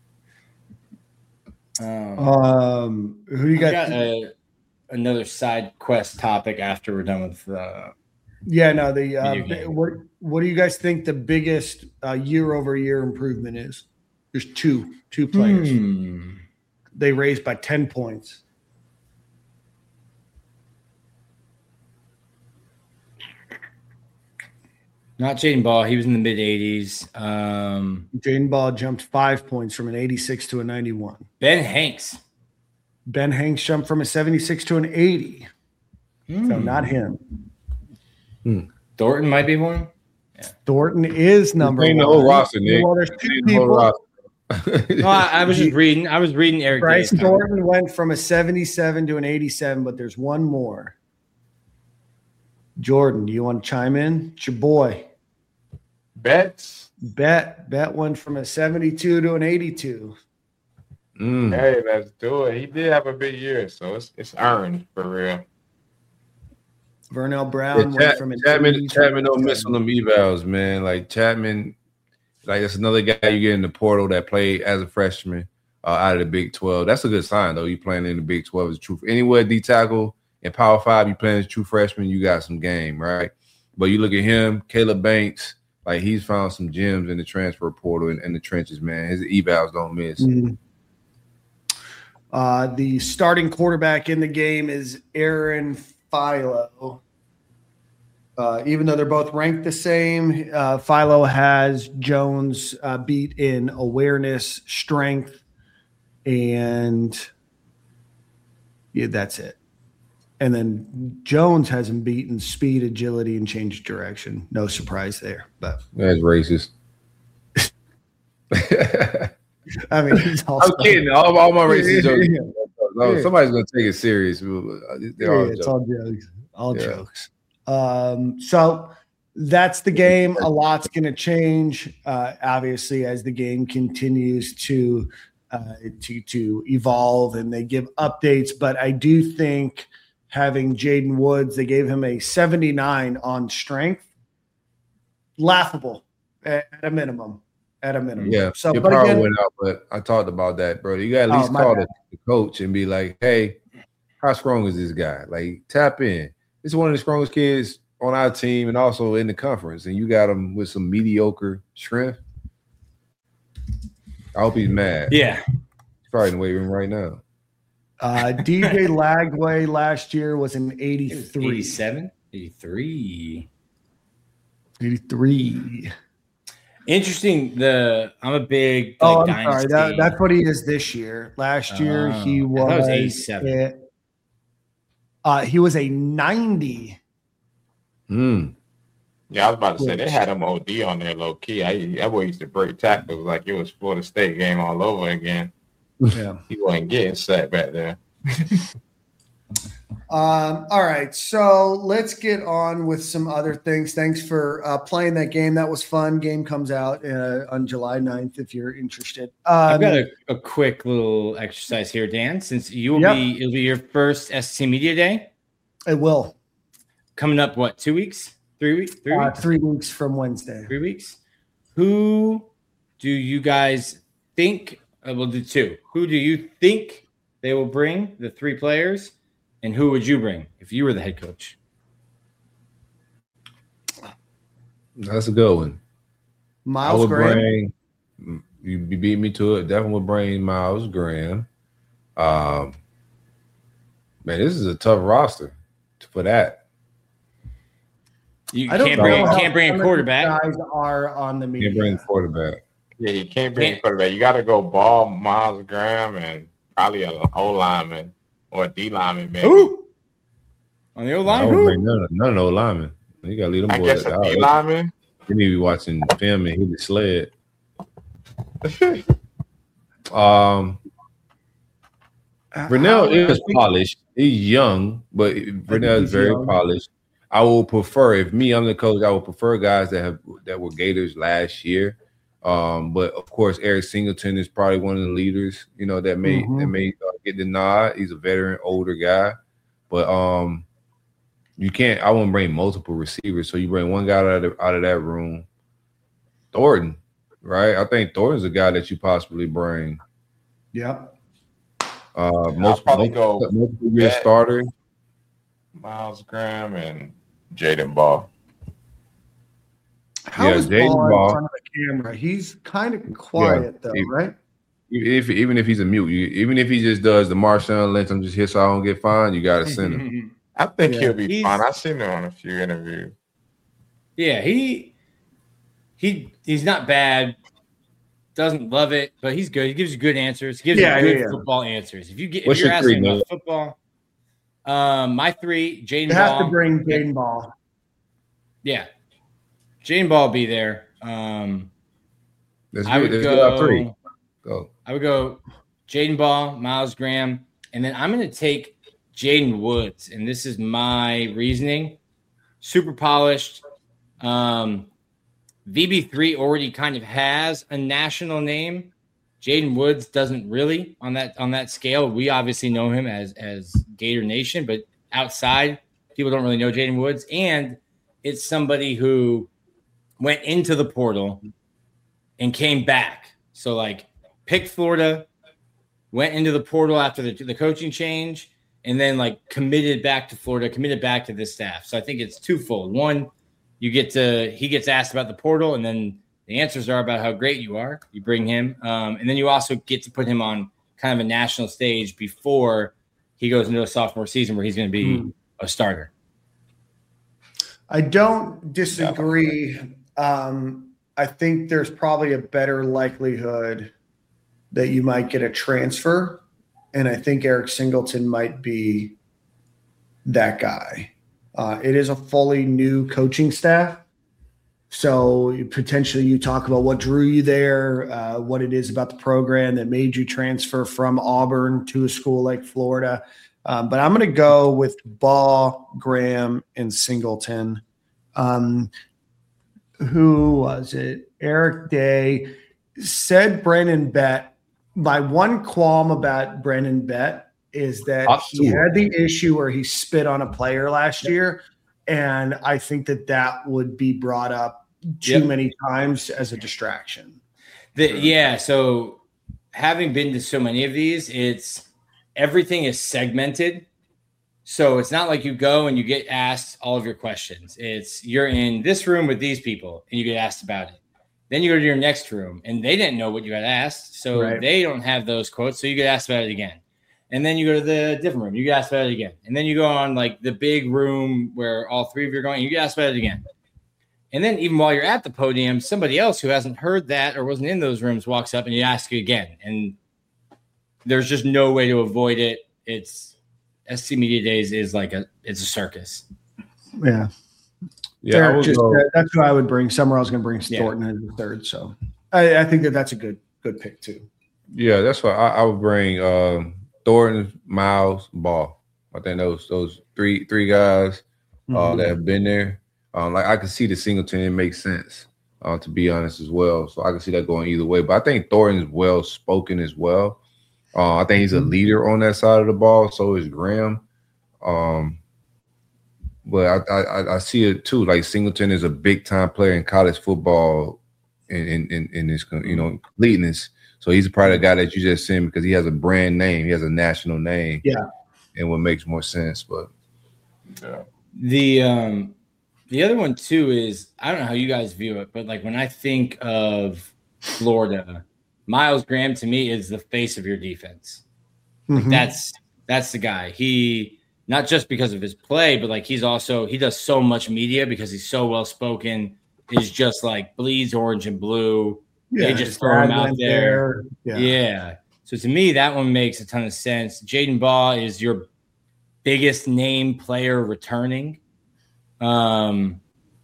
Um, Um, who do you we got? got a, another side quest topic after we're done with uh, yeah, no. The uh, Video bi- game. what what do you guys think the biggest uh, year over year improvement is There's two two players. Hmm. They raised by ten points. Not Jaden Ball. He was in the mid eighties. Um, Jaden Ball jumped five points from an eighty-six to a ninety-one. Ben Hanks. Ben Hanks jumped from a seventy-six to an eighty. Hmm. So not him. Thornton might be one. Thornton is number Ain't one. the whole roster, Nick. Well, there's two Ain't the whole people. roster. No, I, I was just reading. I was reading Eric. Bryce Davis. Thornton went from a seventy-seven to an eighty-seven, but there's one more. Jordan, do you want to chime in? It's your boy. Bets. Bet. Bet went from a seventy-two to an eighty-two. Mm. Hey, let's do it. He did have a big year, so it's it's earned for real. Vernell Yeah, Brown went Chat, from an Chapman, eighty to Chapman don't an miss on them evals, man. Like Chapman, like that's another guy you get in the portal that played as a freshman uh, out of the Big twelve. That's a good sign, though. You playing in the Big twelve is true. Anywhere D tackle in Power Five, you playing as a true freshman, you got some game, right? But you look at him, Caleb Banks, like he's found some gems in the transfer portal and in, in the trenches, man. His evals don't miss. Mm-hmm. Uh, the starting quarterback in the game is Aaron Philo. Uh, even though they're both ranked the same, uh, Philo has Jones uh, beat in awareness, strength, and yeah, that's it. And then Jones has him beaten speed, agility, and change of direction. No surprise there, but That's racist. I mean, he's also I'm kidding. All, all my racist Yeah, jokes. yeah, No, yeah. somebody's gonna take it serious. They're Yeah, all it's jokes. all jokes. All Yeah. jokes. Um, so that's the game. A lot's going to change, uh, obviously, as the game continues to uh, to to evolve and they give updates. But I do think having Jaden Woods, they gave him a seventy-nine on strength, laughable at, at a minimum. At a minimum. Yeah, So, your but power again, went out, but I talked about that, bro. You got to at Oh, least my call bad. the, the coach and be like, "Hey, how strong is this guy? Like, tap in. This is one of the strongest kids on our team and also in the conference, and you got him with some mediocre strength. I hope he's mad. Yeah. He's probably in the weight room right now. uh, D J Lagway last year was an eighty-three. eighty-seven, eighty-three. eighty-three. Interesting. The I'm a big. Oh, like, I'm sorry. That, dynasty- that's what he is this year. Last year Oh, he I was, thought it was eighty-seven. a- uh, he was a ninety. Hmm. Yeah, I was about to say they had him O D on there low key. I that boy used to break tackles like it was Florida State game all over again. Yeah. He wasn't getting set back there. Um, all right, so let's get on with some other things. Thanks for uh, playing that game. That was fun. Game comes out uh, on July ninth if you're interested. Um, I've got a, a quick little exercise here, Dan. Since you will Yep. be, it'll be your first S C Media Day it will. coming up. What, two weeks? Three weeks? Three Uh, weeks? three weeks from Wednesday. Three weeks. Who do you guys think? Uh, we'll do two. Who do you think they will bring? The three players, and who would you bring if you were the head coach? That's a good one. I Miles would Graham. bring. You beat me to it. Definitely would bring Miles Graham. Um, man, this is a tough roster for that. You I don't can't know bring how can't bring some a of these quarterback. Guys are on the media. Can't bring the quarterback. Yeah, you can't bring Can't- a quarterback. You got to go Ball, Miles Graham, and probably an O lineman or a D lineman. Maybe. Who on the O I line? don't Who? bring none of none of those linemen. You gotta leave them I boys guess a out. D lineman. You need to be watching film and hit the sled. Um, Vernell is polished. He's young, but Vernell is he's very young. polished. I will prefer, if me, I'm the coach, I would prefer guys that have that were Gators last year. Um, but of course, Eric Singleton is probably one of the leaders, you know, that may Mhm. that may uh, get the nod. He's a veteran, older guy, but um, you can't. I wouldn't bring multiple receivers, so you bring one guy out of out of that room. Thornton, right? I think Thornton's a guy that you possibly bring. Yep. Uh, most probably multiple, go multiple year back. starter. Miles Graham and Jaden Ball. How Yeah, is Jaden Ball in Ball. front of the camera? He's kind of quiet Yeah, though, he- right? Even if even if he's a mute, you, even if he just does the Marshawn Lynch, I'm just here so I don't get fined. You got to send him. I think Yeah, he'll be he's- fine. I've seen him on a few interviews. Yeah, he he he's not bad. Doesn't love it, but he's good. He gives you good answers. He gives Yeah, you good yeah, yeah. football answers. If you get, if What's you're your three, asking about Noah? football, um, my three, Jaden You have Ball. to bring Jaden Ball. Yeah, Jaden Ball will be there. Um, Let's I do- would let's do our three. go. Go. I would go Jaden Ball, Miles Graham, and then I'm going to take Jaden Woods, and this is my reasoning. Super polished. Um, V B three already kind of has a national name. Jaden Woods doesn't really on that on that scale. We obviously know him as as Gator Nation, but outside people don't really know Jaden Woods, and it's somebody who went into the portal and came back. So like picked Florida, went into the portal after the, the coaching change, and then like committed back to Florida, committed back to this staff. So I think it's twofold. One, you get to he gets asked about the portal, and then the answers are about how great you are. You bring him, um, and then you also get to put him on kind of a national stage before he goes into a sophomore season where he's going to be Hmm. a starter. I don't disagree. Um, I think there's probably a better likelihood that you might get a transfer, and I think Eric Singleton might be that guy. Uh, it is a fully new coaching staff, so you- potentially you talk about what drew you there, uh, what it is about the program that made you transfer from Auburn to a school like Florida. Um, but I'm going to go with Ball, Graham, and Singleton. Um, who was it? Eric Day said Brandon Bett. My one qualm about Brandon Bett is that Up he to had the issue where he spit on a player last year. And I think that that would be brought up too Yep. many times as a distraction. The, yeah. So having been to so many of these, it's everything is segmented. So it's not like you go and you get asked all of your questions. It's you're in this room with these people and you get asked about it. Then you go to your next room and they didn't know what you had asked. So Right. they don't have those quotes. So you get asked about it again. And then you go to the different room, you get asked about it again. And then you go on like the big room where all three of you are going, you get asked about it again. And then even while you're at the podium, somebody else who hasn't heard that or wasn't in those rooms walks up and you ask you again. And there's just no way to avoid it. It's S C Media Days is like a it's a circus. Yeah. Yeah, I Derek would just, go- uh, that's who I would bring. Somewhere I was going to bring Yeah. Thornton as the third. So I, I think that that's a good good pick too. yeah, that's why I, I would bring um, Thornton, Miles, Ball. I think those those three three guys uh, Mhm. that have been there. Um, like I can see the Singleton, it makes sense. Uh, to be honest, as well. So I can see that going either way. But I think Thornton's well spoken as well. Uh, I think he's a Mhm. leader on that side of the ball. So is Graham. Um, but I, I I see it too. Like Singleton is a big time player in college football, in in in, in his you know completeness. So he's probably the guy that you just seen because he has a brand name. He has a national name. Yeah. And what makes more sense, but Yeah. The um the other one too is I don't know how you guys view it, but like when I think of Florida, Miles Graham to me is the face of your defense. Mhm. That's that's the guy. He not just because of his play, but like he's also he does so much media because he's so well spoken. He's just like bleeds orange and blue. they just his throw him dad out went there. Yeah. Yeah. So to me, that one makes a ton of sense. Jaden Ball is your biggest name player returning. Um,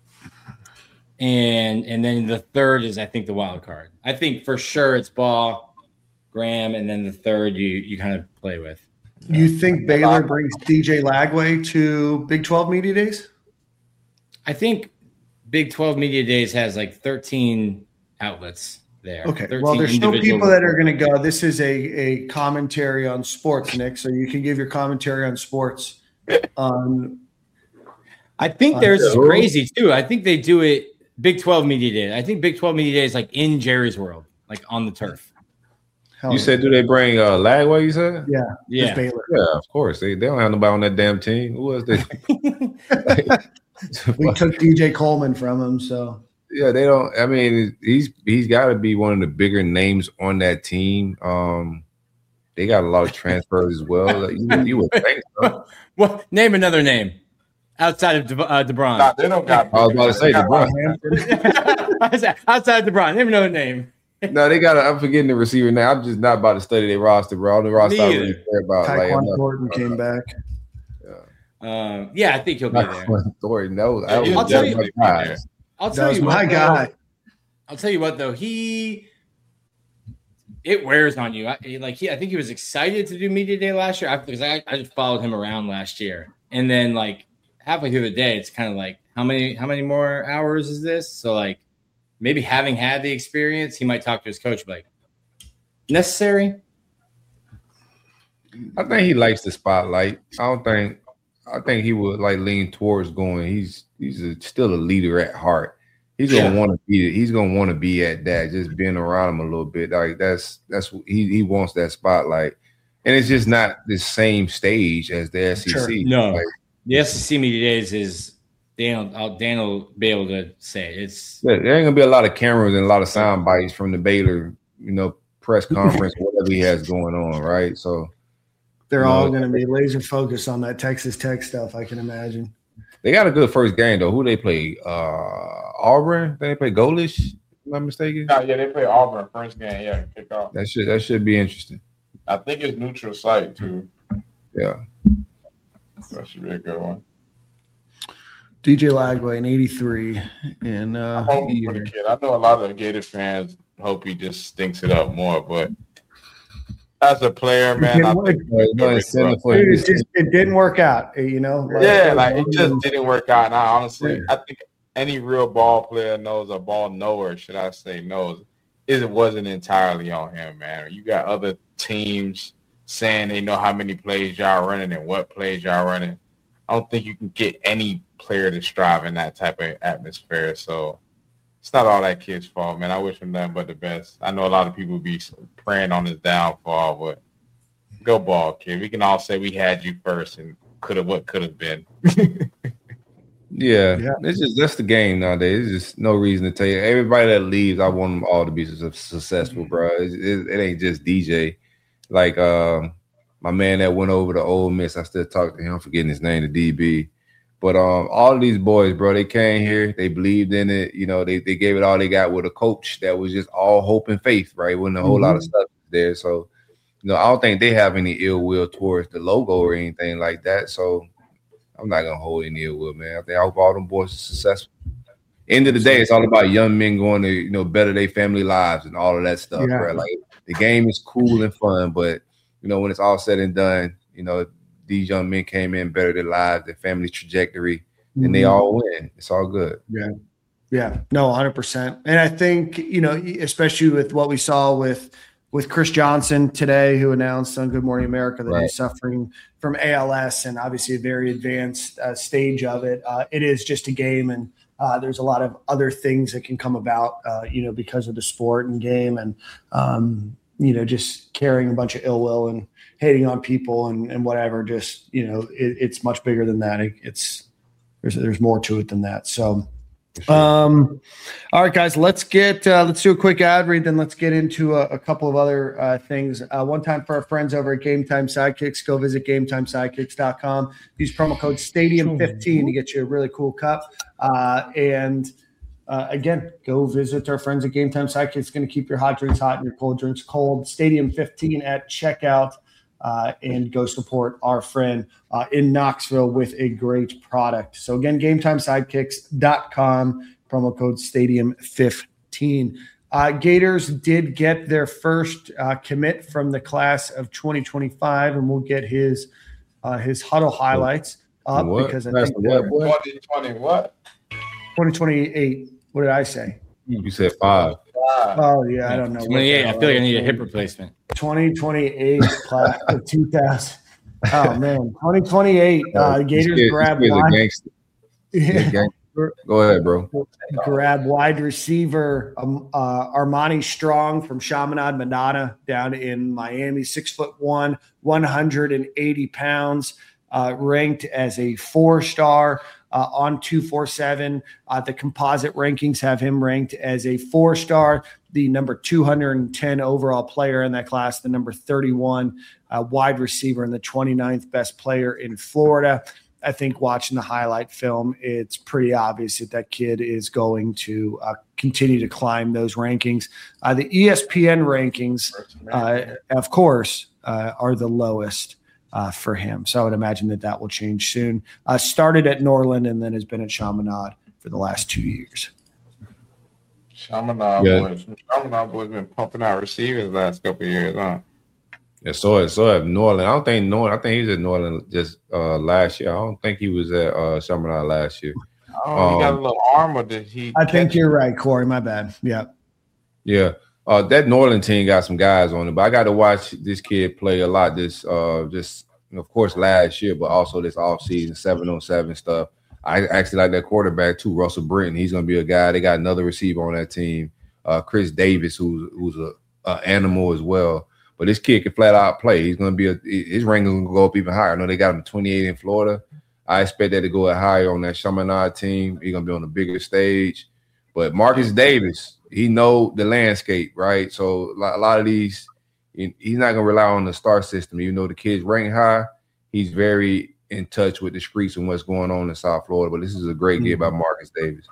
and and then the third is I think the wild card. I think for sure it's Ball, Graham, and then the third you you kind of play with. You think Baylor brings D J Lagway to Big twelve Media Days? I think Big twelve Media Days has like thirteen outlets there. Okay. thirteen Well, there's no individual people that are reporters. going to go. This is a, a commentary on sports, Nick. So you can give your commentary on sports. Um, I think Uh, theirs is who? crazy too. I think they do it Big twelve Media Day. I think Big twelve Media Day is like in Jerry's World, like on the turf. hell you yeah. said do they bring uh, Lagway? You said Yeah. Just Yeah. Baylor. yeah, of course. They they don't have nobody on that damn team. Who was they? We took D J Coleman from him. So Yeah, they don't. I mean, he's he's got to be one of the bigger names on that team. Um, they got a lot of transfers as well. Like, you, you would think so. Well, name another name outside of De, uh, DeBron. Nah, they don't got. I was about to say DeBron. Outside of DeBron, name another name. No, they got. I'm forgetting the receiver now. I'm just not about to study their roster, bro. The roster I really care about. Tyquan like, Thornton came back. Um, yeah, I think he'll be there. Thornton, no, Yeah, I I'll tell you. guys. I'll tell That you was what, my though, guy. I'll tell you what though, he it wears on you. I, like he, I think he was excited to do media day last year I, because I, I just followed him around last year, and then like halfway through the day, it's kind of like how many how many more hours is this? So like maybe having had the experience, he might talk to his coach like necessary. I think he likes the spotlight. I don't think. I think he would like lean towards going. He's he's a, still a leader at heart. He's gonna Yeah. want to be. He's gonna want to be at that. Just being around him a little bit. Like that's that's he he wants that spotlight, and it's just not the same stage as the S E C. Sure. No. Like, The S E C media days is Dan. I'll, Dan will be able to say it's. yeah, there ain't gonna be a lot of cameras and a lot of sound bites from the Baylor, you know, press conference, whatever he has going on, right? So. They're You know, all going to be laser focused on that Texas Tech stuff, I can imagine. They got a good first game though. Who they play? Uh, Auburn. They play Golish. If I'm not mistaken. Nah, yeah, they play Auburn first game. Yeah, kick off. That should that should be interesting. I think it's neutral site too. Yeah. That should be a good one. D J Lagway in eighty-three. And uh, I'm hoping for the kid. I know a lot of the Gator fans hope he just stinks it up more, but as a player, man, I think Dude, it, just, it didn't work out, you know. Like, yeah, like it just didn't work out. And I honestly, I think any real ball player knows, a ball knower, should I say, knows it wasn't entirely on him, man. You got other teams saying they know how many plays y'all running and what plays y'all running. I don't think you can get any player to strive in that type of atmosphere. So it's not all that kid's fault, man. I wish him nothing but the best. I know a lot of people be praying on his downfall, but go ball, kid. We can all say we had you first and could have what could have been. Yeah, yeah, it's just that's the game nowadays. There's just no reason to tell you. Everybody that leaves, I want them all to be su- successful, bro. It, it, it ain't just D J. Like um, my man that went over to Ole Miss, I still talk to him. I'm forgetting his name, the D B. But um, all of these boys, bro, they came here. They believed in it. You know, they, they gave it all they got with a coach that was just all hope and faith, right? Wasn't a whole mm-hmm. lot of stuff there. So, you know, I don't think they have any ill will towards the logo or anything like that. So I'm not gonna hold any ill will, man. I think I hope all them boys are successful. End of the day, it's all about young men going to, you know, better their family lives and all of that stuff, yeah. bro. Like the game is cool and fun, but you know, when it's all said and done, you know, these young men came in, better their lives, their family trajectory, and mm-hmm. they all win. It's all good. Yeah. Yeah. No, one hundred percent. And I think, you know, especially with what we saw with with Chris Johnson today, who announced on Good Morning America that right. he's suffering from A L S and obviously a very advanced uh, stage of it. Uh, it is just a game, and uh, there's a lot of other things that can come about, uh, you know, because of the sport and game and, um, you know, just carrying a bunch of ill will and hating on people and, and whatever. Just, you know, it, it's much bigger than that. It, it's there's there's more to it than that. So, um, all right, guys, let's get uh, let's do a quick ad read, then let's get into a, a couple of other uh, things. Uh, one time for our friends over at Game Time Sidekicks, go visit game time sidekicks dot com. Use promo code Stadium fifteen to get you a really cool cup. Uh, and Uh, again, go visit our friends at Game Time Sidekicks. It's going to keep your hot drinks hot and your cold drinks cold. Stadium fifteen at checkout, uh, and go support our friend uh, in Knoxville with a great product. So again, game time sidekicks dot com, promo code Stadium fifteen. Uh, Gators did get their first uh, commit from the class of twenty twenty-five, and we'll get his uh, his huddle highlights up what? because I That's think what, what? twenty twenty what? twenty twenty-eight. What did I say? You said five. Oh, yeah, I don't know. twenty-eight. I feel like I need a hip replacement. twenty twenty-eight class of two thousand. Oh, man. twenty twenty-eight. Uh, Gators kid, grab wide. Yeah. Go ahead, bro. Grab wide receiver um, uh, Armani Strong from Chaminade Madonna down in Miami, six foot one, one hundred eighty pounds, uh, ranked as a four star. uh, on two forty-seven. Uh, the composite rankings have him ranked as a four-star, the number two hundred ten overall player in that class, the number thirty-one uh, wide receiver, and the twenty-ninth best player in Florida. I think watching the highlight film, it's pretty obvious that that kid is going to uh, continue to climb those rankings. Uh, the E S P N rankings, uh, of course, uh, are the lowest uh, for him. So I would imagine that that will change soon. Uh, started at Norland and then has been at Chaminade for the last two years. Chaminade Yeah. boys, Chaminade boys been pumping out receivers the last couple of years, huh? Yeah, so so have Norland. I don't think Norland. I think he was at Norland just uh, last year. I don't think he was at uh, Chaminade last year. Oh, he got a Um, little arm, or did he? I think catch you're right, Corey. My bad. Yeah. Yeah, uh, that Norland team got some guys on it, but I got to watch this kid play a lot. This, uh, just of course, last year, but also this offseason, seven on seven stuff. I actually like that quarterback too, Russell Britton. He's going to be a guy. They got another receiver on that team, uh, Chris Davis, who's who's a, a animal as well. But this kid can flat out play. He's going to be a his rank is going to go up even higher. I know they got him twenty-eight in Florida. I expect that to go higher on that Chaminade team. He's going to be on a bigger stage. But Marcus Davis, he know the landscape, right? So a lot of these, he's not going to rely on the star system. Even though the kid's ranked high, he's very in touch with the streets and what's going on in South Florida. But this is a great game by Marcus Davis.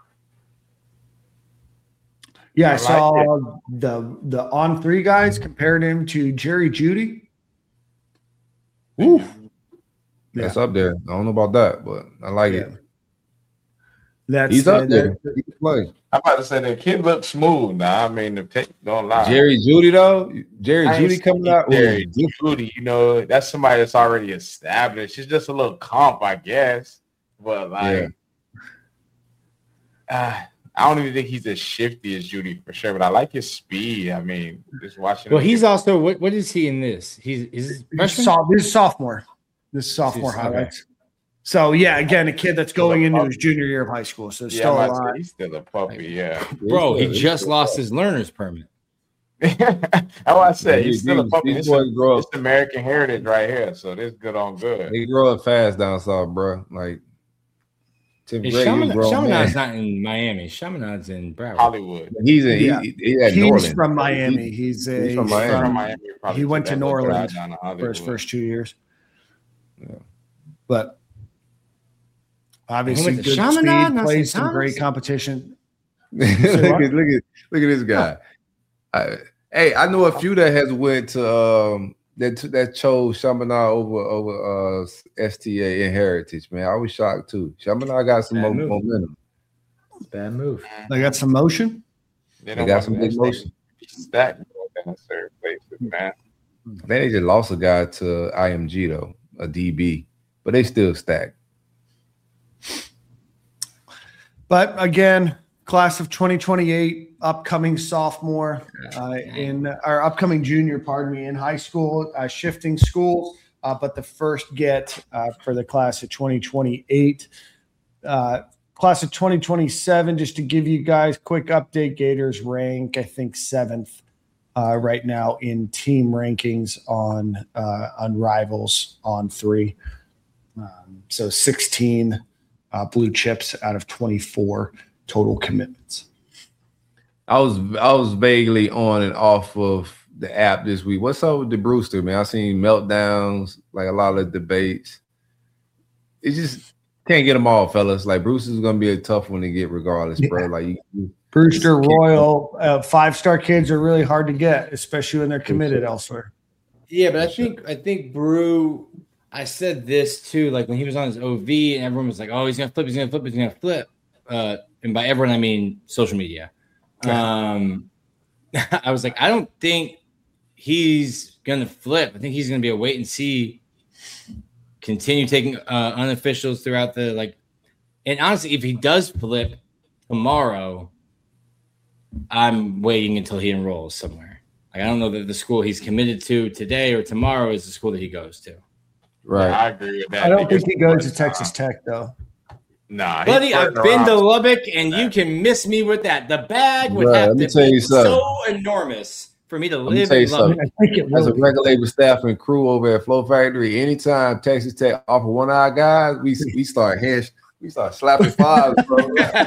Yeah, I, I like saw the the on three guys compared him to Jerry Jeudy. Ooh, that's up there. I don't know about that, but I like Yeah. it. That's He's the- up there. that- He can play. I'm about to say the kid looks smooth now. I mean, the pick don't lie. Jerry Jeudy though, Jerry I ain't Jeudy coming seen out. Jerry Ooh, Jeudy, you know, that's somebody that's already established. It's just a little comp, I guess. But like, uh, I don't even think he's as shifty as Judy for sure. But I like his speed. I mean, just watching. Well, him he's get- also what? What is he in this? He's is This freshman. is this is sophomore. This is sophomore Okay. highlights. So yeah, again, a kid that's going into his junior year of high school. So yeah, still I'm a about to say lot. he's still a puppy. Yeah. Bro, he He's just still- lost his learner's permit. That's what I said. He's These- still a puppy. these This boys is, grow up. this American heritage right here. So this good on good. They grow up fast down south, bro. Like Tim Is Gray, you Chaminade, grown Chaminade's man. not in Miami. Chaminade's in Broward. Hollywood. He's in. Yeah. He, he at He's Norland. from bro. Miami. He- He's a he's from he's Miami. from- From Miami, probably he went took to that little New drive Orleans down to for his Hollywood. first two years. Yeah. But obviously, He went to good Chaminade, speed, not plays Saint some great Thomas? competition. look at look at look at this guy. I, hey, I know a few that has went to um that that chose Chaminade over over uh S T A and Heritage. Man, I was shocked too. Chaminade got some Bad mo- move. momentum. Bad move. They got some motion. They They don't got want some to big actually motion. be stacked more than a certain places, man. I think they just lost a guy to I M G though, a D B, but they still stacked. But again, class of twenty twenty-eight, upcoming sophomore uh, in our upcoming junior, pardon me, in high school, uh, shifting schools. Uh, but the first get uh, for the class of twenty twenty-eight, uh, class of twenty twenty-seven. Just to give you guys a quick update, Gators rank I think seventh uh, right now in team rankings on uh, on Rivals on three. Um, so sixteen. Uh, blue chips out of twenty-four total commitments. I was I was vaguely on and off of the app this week. What's up with the Brewster, man? I seen meltdowns, like a lot of debates. It just can't get them all, fellas. Like Brewster's gonna be a tough one to get, regardless, bro. Like you, you- Brewster Royal, uh, five-star kids are really hard to get, especially when they're committed elsewhere. Yeah, but I think I think Brew. I said this too, like when he was on his O V, and everyone was like, "Oh, he's gonna flip, he's gonna flip, he's gonna flip." Uh, and by everyone, I mean social media. Um, I was like, I don't think he's gonna flip. I think he's gonna be a wait and see. Continue taking uh, unofficials throughout the like, and honestly, if he does flip tomorrow, I'm waiting until he enrolls somewhere. Like I don't know that the school he's committed to today or tomorrow is the school that he goes to. right? Yeah, I agree with that. I don't Because- think he goes to Texas Tech, though. Nah, he's Buddy, I've flirting been to around. Lubbock, and you can miss me with that. The bag would Bruh, have let me to tell be you something. so enormous for me to Let me live tell you in Lubbock. something. I think it As a will. be. regular labor staff and crew over at Flow Factory, anytime Texas Tech offer one of our guys, we we start hash We start slapping fives, bro. yeah,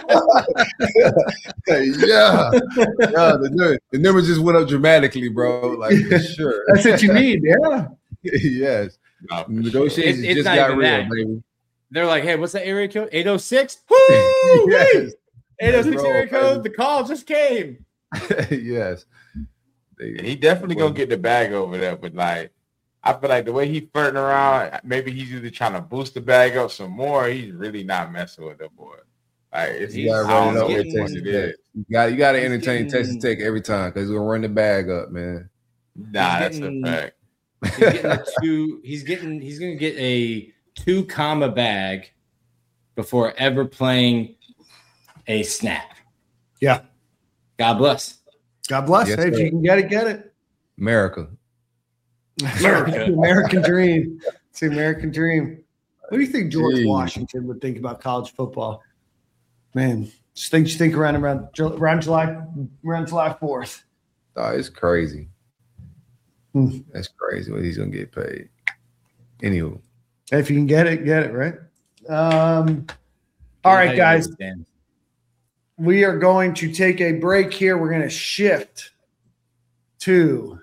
yeah. The, the numbers just went up dramatically, bro. Like for sure. That's what you need, yeah. yes. No, for Negotiations It's- it's just not got even real, that. baby. They're like, hey, what's that area code? eight oh six? Woo! yes. eight oh six Bro, area code. baby. The call just came. yes. They- He definitely gonna get the bag over there, but like I feel like the way he's flirting around, maybe he's either trying to boost the bag up some more. He's really not messing with the boy. Like it's, You gotta I don't run it know up which with one Texas it Tech. is. You got you got to He's entertain getting- Texas Tech every time because he's gonna run the bag up, man. Nah, that's getting- a fact. He's getting a two. He's getting. He's going to get a two comma bag before ever playing a snap. Yeah. God bless. God bless. Yes, hey, if sir. you can get it, get it. America. America. It's the American dream. It's the American dream. What do you think George Jeez. Washington would think about college football? Man, just think you think around around around July around July fourth. Oh, it's crazy. Hmm. That's crazy what he's gonna get paid. Anywho, If you can get it, get it, right? Um, all right, guys. We are going to take a break here. We're going to shift to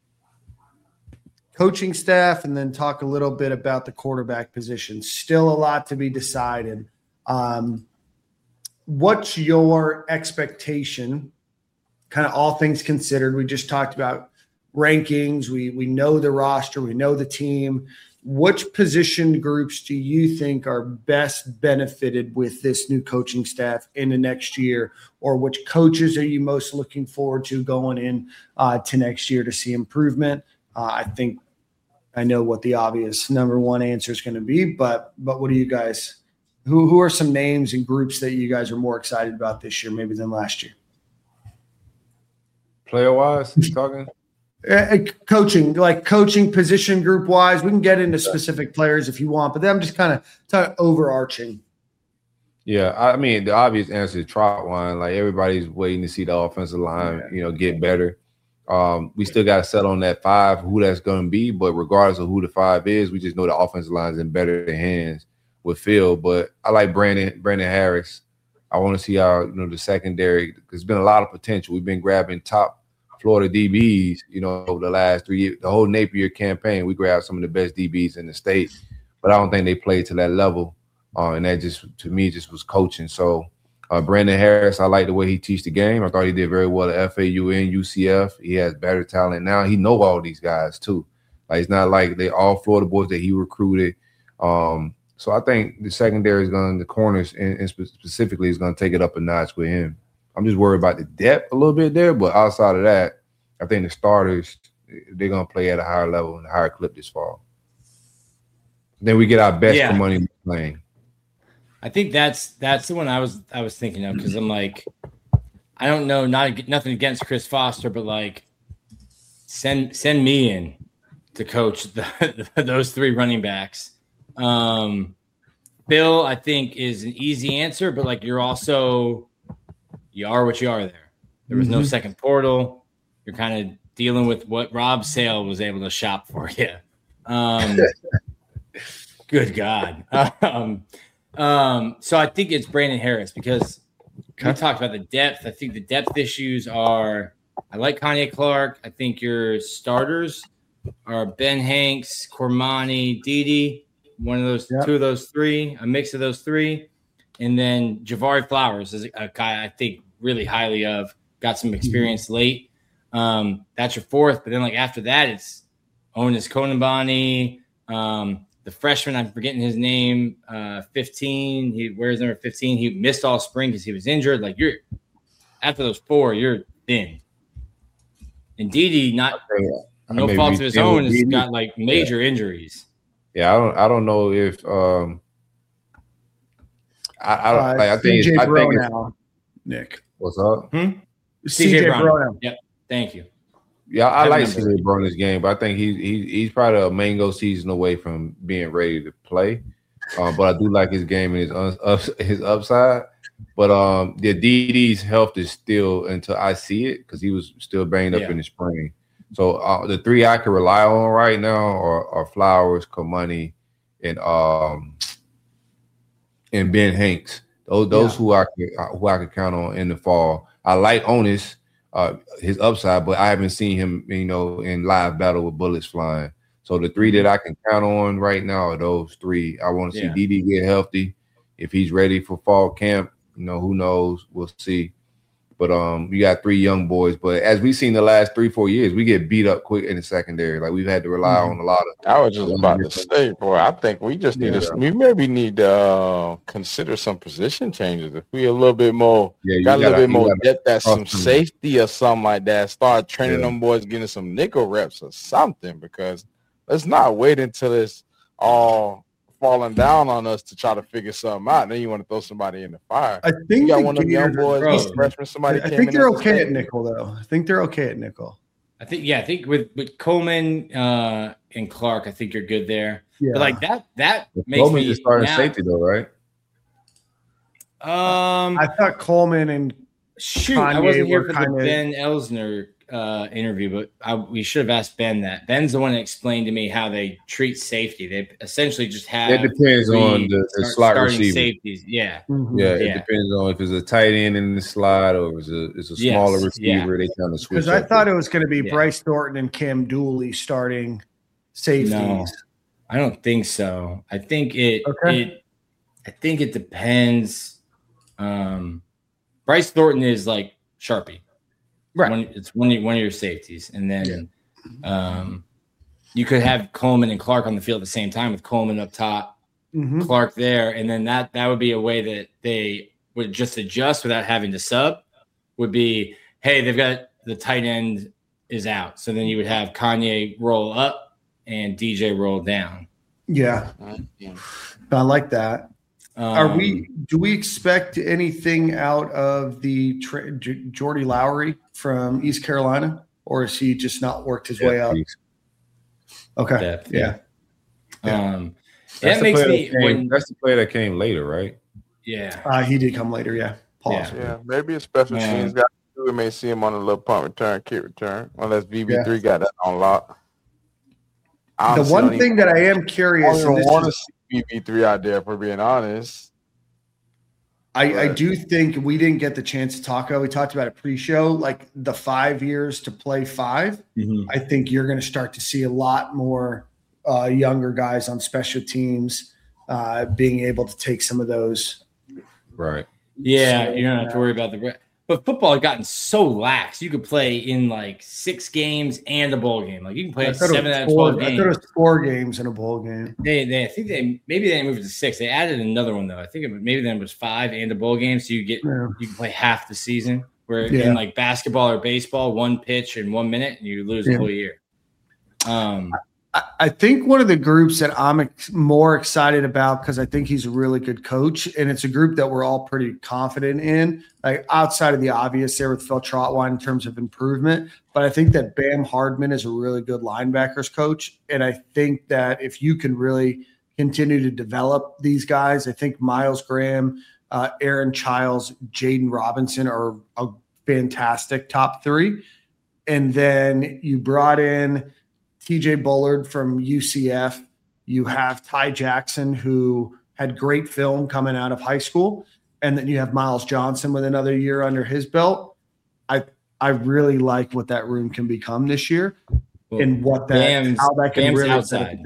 coaching staff and then talk a little bit about the quarterback position. Still a lot to be decided. Um, what's your expectation? Kind of all things considered. We just talked about rankings. We we know the roster. We know the team. Which position groups do you think are best benefited with this new coaching staff in the next year? Or which coaches are you most looking forward to going in uh, to next year to see improvement? Uh, I think I know what the obvious number one answer is going to be, but but what do you guys – who who are some names and groups that you guys are more excited about this year maybe than last year? player-wise, you talking? Uh, coaching, like coaching position group wise, we can get into specific players if you want, but I'm just kind of kind of overarching. Yeah, I mean the obvious answer is Trot line. Like everybody's waiting to see the offensive line, you know, get better. Um, we still got to settle on that five, who that's going to be. But regardless of who the five is, we just know the offensive line is in better hands with Phil. But I like Brandon Brandon Harris. I want to see how you know the secondary. There's been a lot of potential. We've been grabbing top Florida D Bs, you know, over the last three years. The whole Napier campaign, we grabbed some of the best D Bs in the state, but I don't think they played to that level. Uh, and that just, to me, just was coaching. So uh, Brandon Harris, I like the way he teach the game. I thought he did very well at F A U and U C F. He has better talent now. He know all these guys too. Like it's not like they all Florida boys that he recruited. Um, so I think the secondary is going, the corners and, and specifically is going to take it up a notch with him. I'm just worried about the depth a little bit there, but outside of that, I think the starters, they're going to play at a higher level and a higher clip this fall. Then we get our best Yeah. for money playing. I think that's that's the one I was I was thinking of because I'm like, I don't know, not nothing against Chris Foster, but like, send send me in to coach the, those three running backs. Um, Bill, I think, is an easy answer, but like you're also you are what you are there. There was no Mhm. second portal. You're kind of dealing with what Rob Sale was able to shop for you. Um, good God. Um, um, so I think it's Brandon Harris because we talked about the depth. I think the depth issues are I like Kanye Clark. I think your starters are Ben Hanks, Cormani, Didi, one of those, Yep. two of those three, a mix of those three. And then Javari Flowers is a guy I think really highly of, got some experience late. Um, that's your fourth. But then like after that, it's Onis Konabani, um, the freshman, I'm forgetting his name, uh, fifteen. He wears number fifteen. He missed all spring because he was injured. Like you're after those four, you're thin. And Didi, not I no may fault be of his thin with own, has Didi. got like major injuries. Yeah, I don't. I don't know if. Um, I. I, Uh, like, I think. C J It's, I think. It's, Brown, Nick. what's up? C J Brown. Yep. Thank you. Yeah, I Have like number. C J Brown this game, but I think he's he, he's probably a mango season away from being ready to play. Um, but I do like his game and his un, up, his upside. But um, the D D's health is still until I see it because he was still banged up Yeah. in the spring. So uh, the three I can rely on right now are, are Flowers, Komani, and um, and Ben Hanks. Those those Yeah. who I could, who I could count on in the fall. I like Onis, uh, his upside, but I haven't seen him, you know, in live battle with bullets flying. So the three that I can count on right now are those three. I want to see Yeah. D D get healthy. If he's ready for fall camp, you know, who knows? We'll see. But um, you got three young boys. But as we've seen the last three, four years, we get beat up quick in the secondary. Like we've had to rely Mm-hmm. on a lot of. I was just about to say, boy, I think we just need Yeah. to, we maybe need to uh, consider some position changes. If we a little bit more, Yeah, you got a little gotta- bit you more gotta depth at some cross them. safety or something like that. Start training Yeah. them boys, getting some nickel reps or something, because let's not wait until it's all falling down on us to try to figure something out. Then you want to throw somebody in the fire. I You think got the one of them young Gators are boys, decent. freshman, somebody I came think in they're as a okay at safety. nickel, though. I think they're okay at nickel. I think yeah, I think with with Coleman uh, and Clark, I think you're good there. Yeah. But like that that makes Coleman me is starting now- safety though, right? Um, I thought Coleman and shoot, I Kanye wasn't here were for the kinda- Ben Elsner uh, interview, but I, we should have asked Ben that. Ben's the one that explained to me how they treat safety. They essentially just have It depends three on the, the start- slot starting receiver. safeties. Yeah, Mhm. Yeah, it Yeah. depends on if it's a tight end in the slot or if it's a, it's a Yes, smaller yeah. receiver. They kind of switch. Because I up thought it. it was going to be Yeah. Bryce Thornton and Cam Dooley starting safeties. No. I don't think so. I think it Okay. it I think it depends. Um, Bryce Thornton is like Sharpie. Right. One, it's one of, one of your safeties. And then um, you could have Coleman and Clark on the field at the same time with Coleman up top, Mhm. Clark there. And then that that would be a way that they would just adjust without having to sub would be, hey, they've got the tight end is out. So then you would have Kanye roll up and D J roll down. Yeah, I like that. Um, Are we? Do we expect anything out of the tra- J- Jordy Lowry from East Carolina, or has he just not worked his way Yeah, up? he's- Okay, Depth, yeah. Um, That's that the makes player me that came, when, that's the player that came later, right? yeah. Uh, he did come later. Yeah, pause. Yeah, maybe a special Yeah. teams guy. We may see him on a little punt return, kick return, unless V B three Yeah. got that on lock. I The honestly one don't thing even- that I am I curious, don't and even this want to is, see V B three out there, for being honest. I, I Right. do think we didn't get the chance to talk about. We talked about it pre-show, like the five years to play five. Mhm. I think you're going to start to see a lot more uh, younger guys on special teams uh, being able to take some of those. Right. Yeah, So, you don't have to worry about the. But football has gotten so lax. You could play in like six games and a bowl game. Like you can play I at thought, it seven was out of four, twelve I games. thought it was four games in a bowl game. They, they, I think they maybe they moved it to six. They added another one though. I think it, maybe then it was five and a bowl game, so you get Yeah. you can play half the season. Where Yeah. in like basketball or baseball, one pitch in one minute, and you lose Yeah. the whole year. Um, I, I think one of the groups that I'm ex- more excited about, because I think he's a really good coach, and it's a group that we're all pretty confident in, like outside of the obvious there with Phil Trotwine in terms of improvement. But I think that Bam Hardman is a really good linebackers coach. And I think that if you can really continue to develop these guys, I think Miles Graham, uh, Aaron Childs, Jaden Robinson are a fantastic top three. And then you brought in T J Bullard from U C F. You have Ty Jackson, who had great film coming out of high school. And then you have Miles Johnson with another year under his belt. I I really like what that room can become this year well, and what that Bam's, how that can Bam's really outside.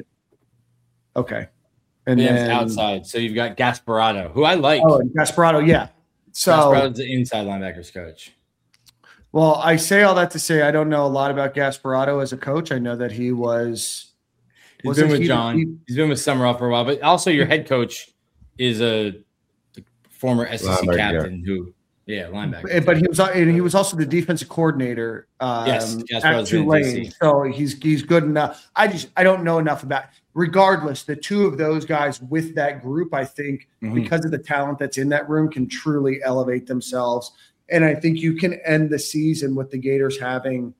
Okay. And Bam's then outside. So you've got Gasparotto, who I like. Oh, and Gasparotto, yeah. So Gasparoto's the inside linebackers coach. well, I say all that to say I don't know a lot about Gasparotto as a coach. I know that he was He's wasn't been with he the- John. he- He's been with Summerall for a while, but also your head coach is a former S E C Linebacker, captain who, yeah, linebacker. Eh, But he was and he was also the defensive coordinator um, Yes, at Gasparotto's been in D Tulane. C. So he's he's good enough. I just I don't know enough about. Regardless, the two of those guys with that group, I think, Mhm. because of the talent that's in that room, can truly elevate themselves. And I think you can end the season with the Gators having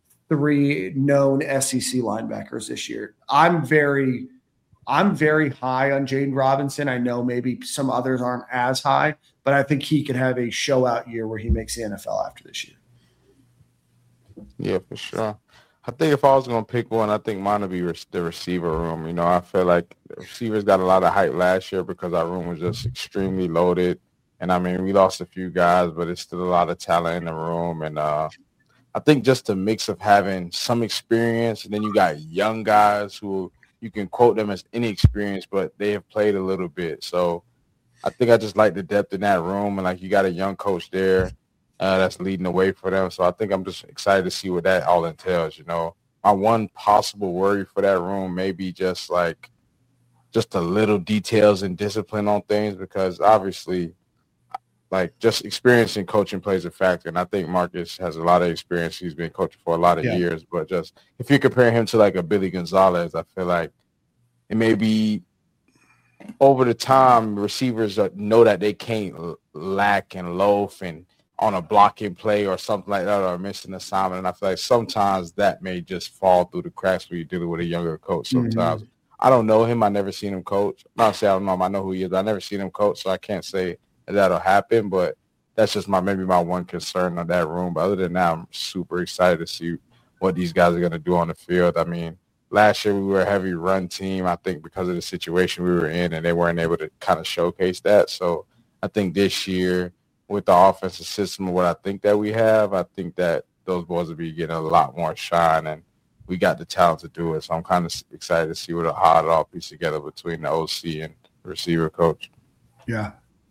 three known S E C linebackers this year. I'm very, I'm very high on Jaden Robinson. I know maybe some others aren't as high, but I think he could have a show out year where he makes the N F L after this year. Yeah, for sure. I think if I was going to pick one, I think mine would be re- the receiver room. You know, I feel like the receivers got a lot of hype last year because our room was just extremely loaded. And, I mean, we lost a few guys, but it's still a lot of talent in the room. And uh, I think just a mix of having some experience, and then you got young guys who you can quote them as inexperienced, but they have played a little bit. So I think I just like the depth in that room. And, like, you got a young coach there. Uh, that's leading the way for them. So I think I'm just excited to see what that all entails, you know. My one possible worry for that room may be just like just a little details and discipline on things, because obviously like just experience in coaching plays a factor. And I think Marcus has a lot of experience. He's been coaching for a lot of yeah. years, but just if you compare him to like a Billy Gonzalez, I feel like it may be over the time receivers know that they can't lack and loaf and on a blocking play or something like that, or missing assignment. And I feel like sometimes that may just fall through the cracks when you're dealing with a younger coach sometimes. Mm-hmm. I don't know him. I never seen him coach. I'm not saying I don't know him. I know who he is, but I never seen him coach, so I can't say that that'll happen. But that's just my maybe my one concern on that room. But other than that, I'm super excited to see what these guys are going to do on the field. I mean, last year we were a heavy run team, I think, because of the situation we were in, and they weren't able to kind of showcase that. So I think this year, with the offensive system and what I think that we have, I think that those boys will be getting a lot more shine, and we got the talent to do it. So I'm kind of excited to see what how it all piece together between the O C and the receiver coach. Yeah.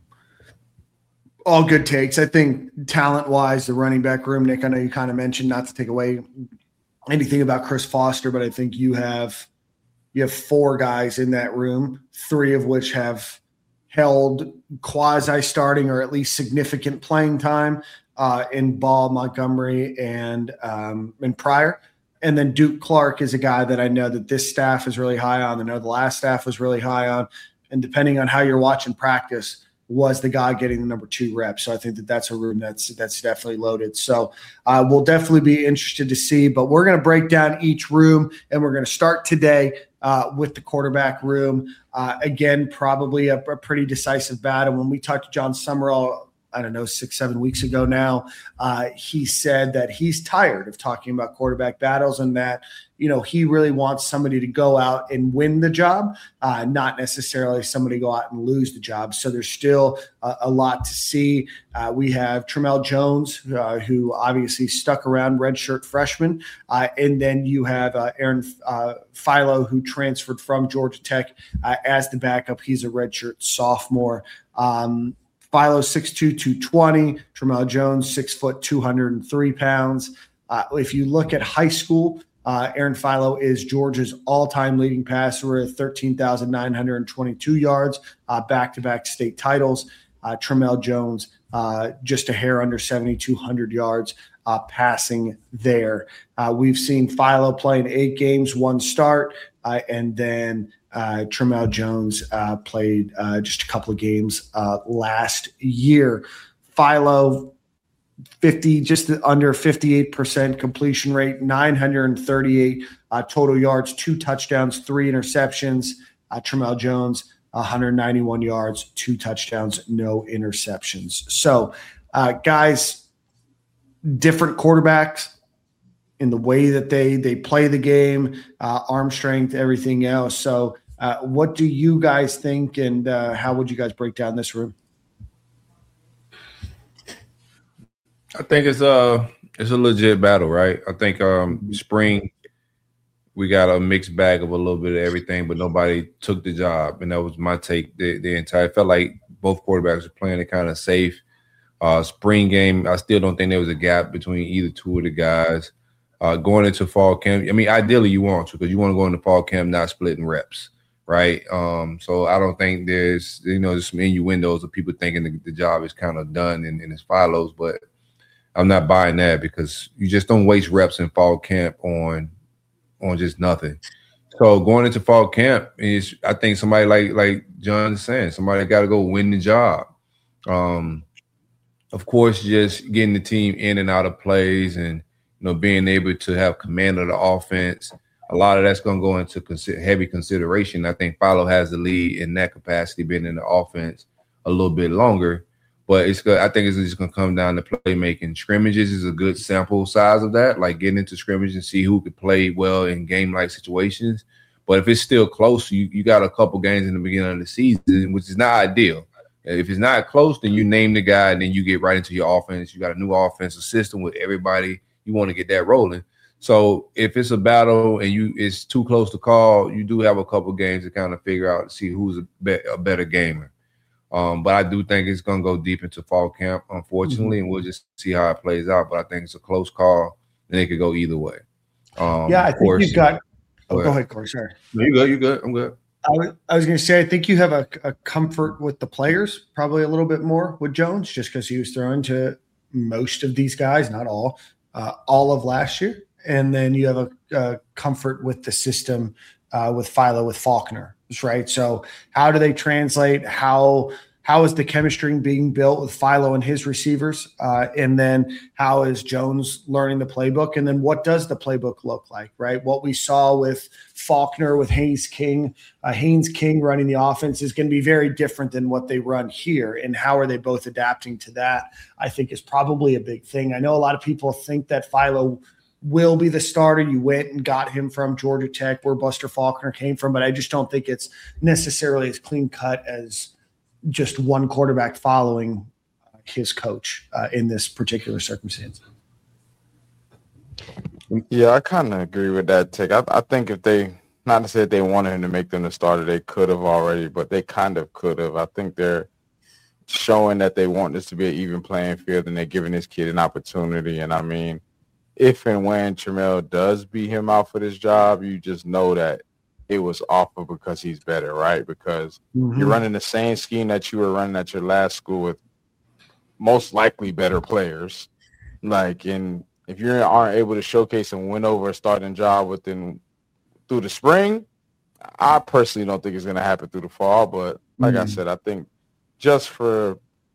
All good takes. I think talent-wise, the running back room, Nick, I know you kind of mentioned, not to take away anything about Chris Foster, but I think you have you have four guys in that room, three of which have held quasi-starting or at least significant playing time uh, in Ball, Montgomery, and um, and Pryor. And then Duke Clark is a guy that I know that this staff is really high on. I know the last staff was really high on. And depending on how you're watching practice, was the guy getting the number two reps. So I think that that's a room that's that's definitely loaded. So uh, we'll definitely be interested to see. But we're going to break down each room, and we're going to start today uh, with the quarterback room. Uh, again, probably a, a pretty decisive battle. When we talked to John Summerall, I don't know, six, seven weeks ago now, uh, he said that he's tired of talking about quarterback battles, and that, you know, he really wants somebody to go out and win the job, uh, not necessarily somebody go out and lose the job. So there's still a, a lot to see. Uh, we have Tramel Jones, uh, who obviously stuck around, redshirt freshman. Uh, and then you have uh, Aaron uh, Philo, who transferred from Georgia Tech uh, as the backup. He's a redshirt sophomore. Um, Philo, six two, two twenty. Tramel Jones, six foot, two hundred three pounds. Uh, if you look at high school, uh, Aaron Philo is Georgia's all-time leading passer at thirteen thousand nine hundred twenty-two yards, uh, back-to-back state titles. Uh, Tramel Jones, uh, just a hair under seventy-two hundred yards uh, passing there. Uh, we've seen Philo play in eight games, one start, uh, and then Uh, Tramel Jones uh, played uh, just a couple of games uh, last year. Philo, fifty, just under fifty-eight percent completion rate, nine hundred thirty-eight uh, total yards, two touchdowns, three interceptions. Uh, Tramel Jones, one hundred ninety-one yards, two touchdowns, no interceptions. So, uh, guys, different quarterbacks in the way that they they play the game, uh, arm strength, everything else. So uh, what do you guys think, and uh, how would you guys break down this room? I think it's a, it's a legit battle, right? I think um, spring we got a mixed bag of a little bit of everything, but nobody took the job, and that was my take. The, the entire – felt like both quarterbacks were playing it kind of safe. Uh, spring game, I still don't think there was a gap between either two of the guys. Uh, going into fall camp, I mean, ideally you want to, because you want to go into fall camp not splitting reps, right? Um, so I don't think there's, you know, there's some innuendos of people thinking the, the job is kind of done in, in its Philos, but I'm not buying that, because you just don't waste reps in fall camp on on just nothing. So going into fall camp is, I think somebody like like John is saying, somebody got to go win the job. Um, of course, just getting the team in and out of plays, and you know, being able to have command of the offense, a lot of that's going to go into consider, heavy consideration. I think Philo has the lead in that capacity, being in the offense a little bit longer. But it's good. I think it's just gonna come down to playmaking. Scrimmages is a good sample size of that, like getting into scrimmage and see who could play well in game-like situations. But if it's still close, you, you got a couple games in the beginning of the season, which is not ideal. If it's not close, then you name the guy, and then you get right into your offense. You got a new offensive system with everybody. You want to get that rolling. So if it's a battle and you it's too close to call, you do have a couple games to kind of figure out, see who's a, be- a better gamer. Um, but I do think it's going to go deep into fall camp, unfortunately, mm-hmm. and we'll just see how it plays out. But I think it's a close call, and it could go either way. Um, yeah, I think course, you've got oh, – go ahead, Corey. Sorry. No, you're good. You're good. I'm good. I was, I was going to say, I think you have a, a comfort with the players, probably a little bit more with Jones, just because he was throwing to most of these guys, not all, uh, all of last year. And then you have a, a comfort with the system uh, with Philo, with Faulkner, right? So how do they translate? How how is the chemistry being built with Philo and his receivers? Uh, and then how is Jones learning the playbook? And then what does the playbook look like, right? What we saw with Faulkner, with Haynes King, uh, Haynes King running the offense is going to be very different than what they run here. And how are they both adapting to that, I think is probably a big thing. I know a lot of people think that Philo will be the starter. You went and got him from Georgia Tech, where Buster Faulkner came from, but I just don't think it's necessarily as clean cut as just one quarterback following his coach uh, in this particular circumstance. Yeah, I kind of agree with that take. I, I think if they, not to say they wanted him to make them the starter, they could have already, but they kind of could have. I think they're showing that they want this to be an even playing field, and they're giving this kid an opportunity. And I mean, if and when Trammell does beat him out for this job, you just know that it was awful because he's better, right? Because mm-hmm. you're running the same scheme that you were running at your last school with most likely better players. Like, and if you aren't able to showcase and win over a starting job within through the spring, I personally don't think it's going to happen through the fall. But like mm-hmm. I said, I think just for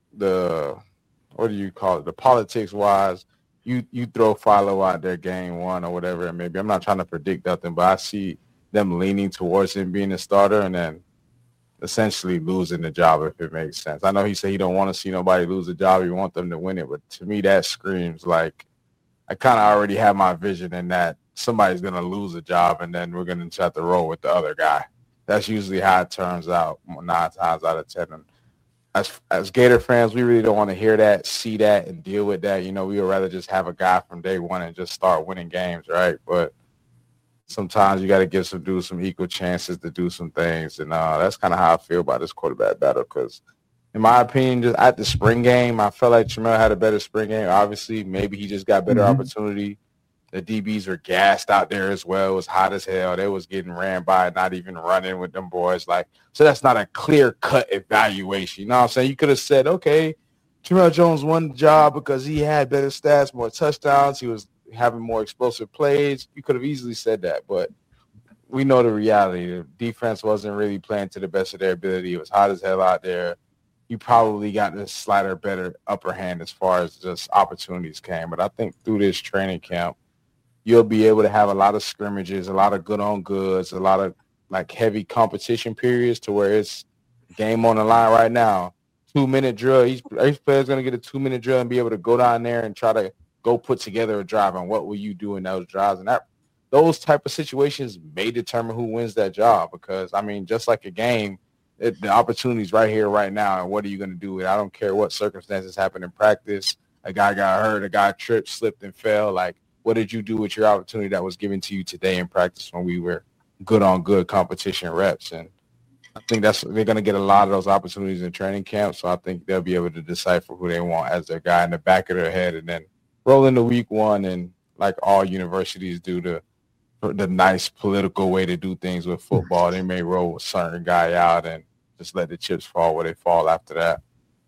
the, what do you call it, the politics-wise, you you throw Philo out there game one or whatever it may be. I'm not trying to predict nothing, but I see them leaning towards him being a starter and then essentially losing the job, if it makes sense. I know he said he don't want to see nobody lose the job. He want them to win it. But to me, that screams like I kind of already have my vision in that somebody's going to lose a job and then we're going to have to roll with the other guy. That's usually how it turns out nine times out of ten. And as, as Gator fans, we really don't want to hear that, see that, and deal with that. You know, we would rather just have a guy from day one and just start winning games, right? But sometimes you got to give some dudes some equal chances to do some things. And uh, that's kind of how I feel about this quarterback battle because, in my opinion, just at the spring game, I felt like Trammell had a better spring game. Obviously, maybe he just got better mm-hmm. opportunity. The D Bs were gassed out there as well. It was hot as hell. They was getting ran by, not even running with them boys. Like, so that's not a clear-cut evaluation. You know what I'm saying? You could have said, okay, Trammell Jones won the job because he had better stats, more touchdowns. He was having more explosive plays. You could have easily said that, but we know the reality. The defense wasn't really playing to the best of their ability. It was hot as hell out there. You probably got this slighter better upper hand as far as just opportunities came. But I think through this training camp, you'll be able to have a lot of scrimmages, a lot of good on goods, a lot of like heavy competition periods to where it's game on the line right now. Two-minute drill. Each, each player's going to get a two-minute drill and be able to go down there and try to go put together a drive, and what will you do in those drives? And that those type of situations may determine who wins that job because, I mean, just like a game, it, the opportunity's right here, right now, and what are you going to do with it? I don't care what circumstances happen in practice. A guy got hurt, a guy tripped, slipped, and fell. Like, what did you do with your opportunity that was given to you today in practice when we were good on good competition reps? And I think that's they're going to get a lot of those opportunities in training camp, so I think they'll be able to decipher who they want as their guy in the back of their head and then roll into week one and like all universities do the the nice political way to do things with football. They may roll a certain guy out and just let the chips fall where they fall after that.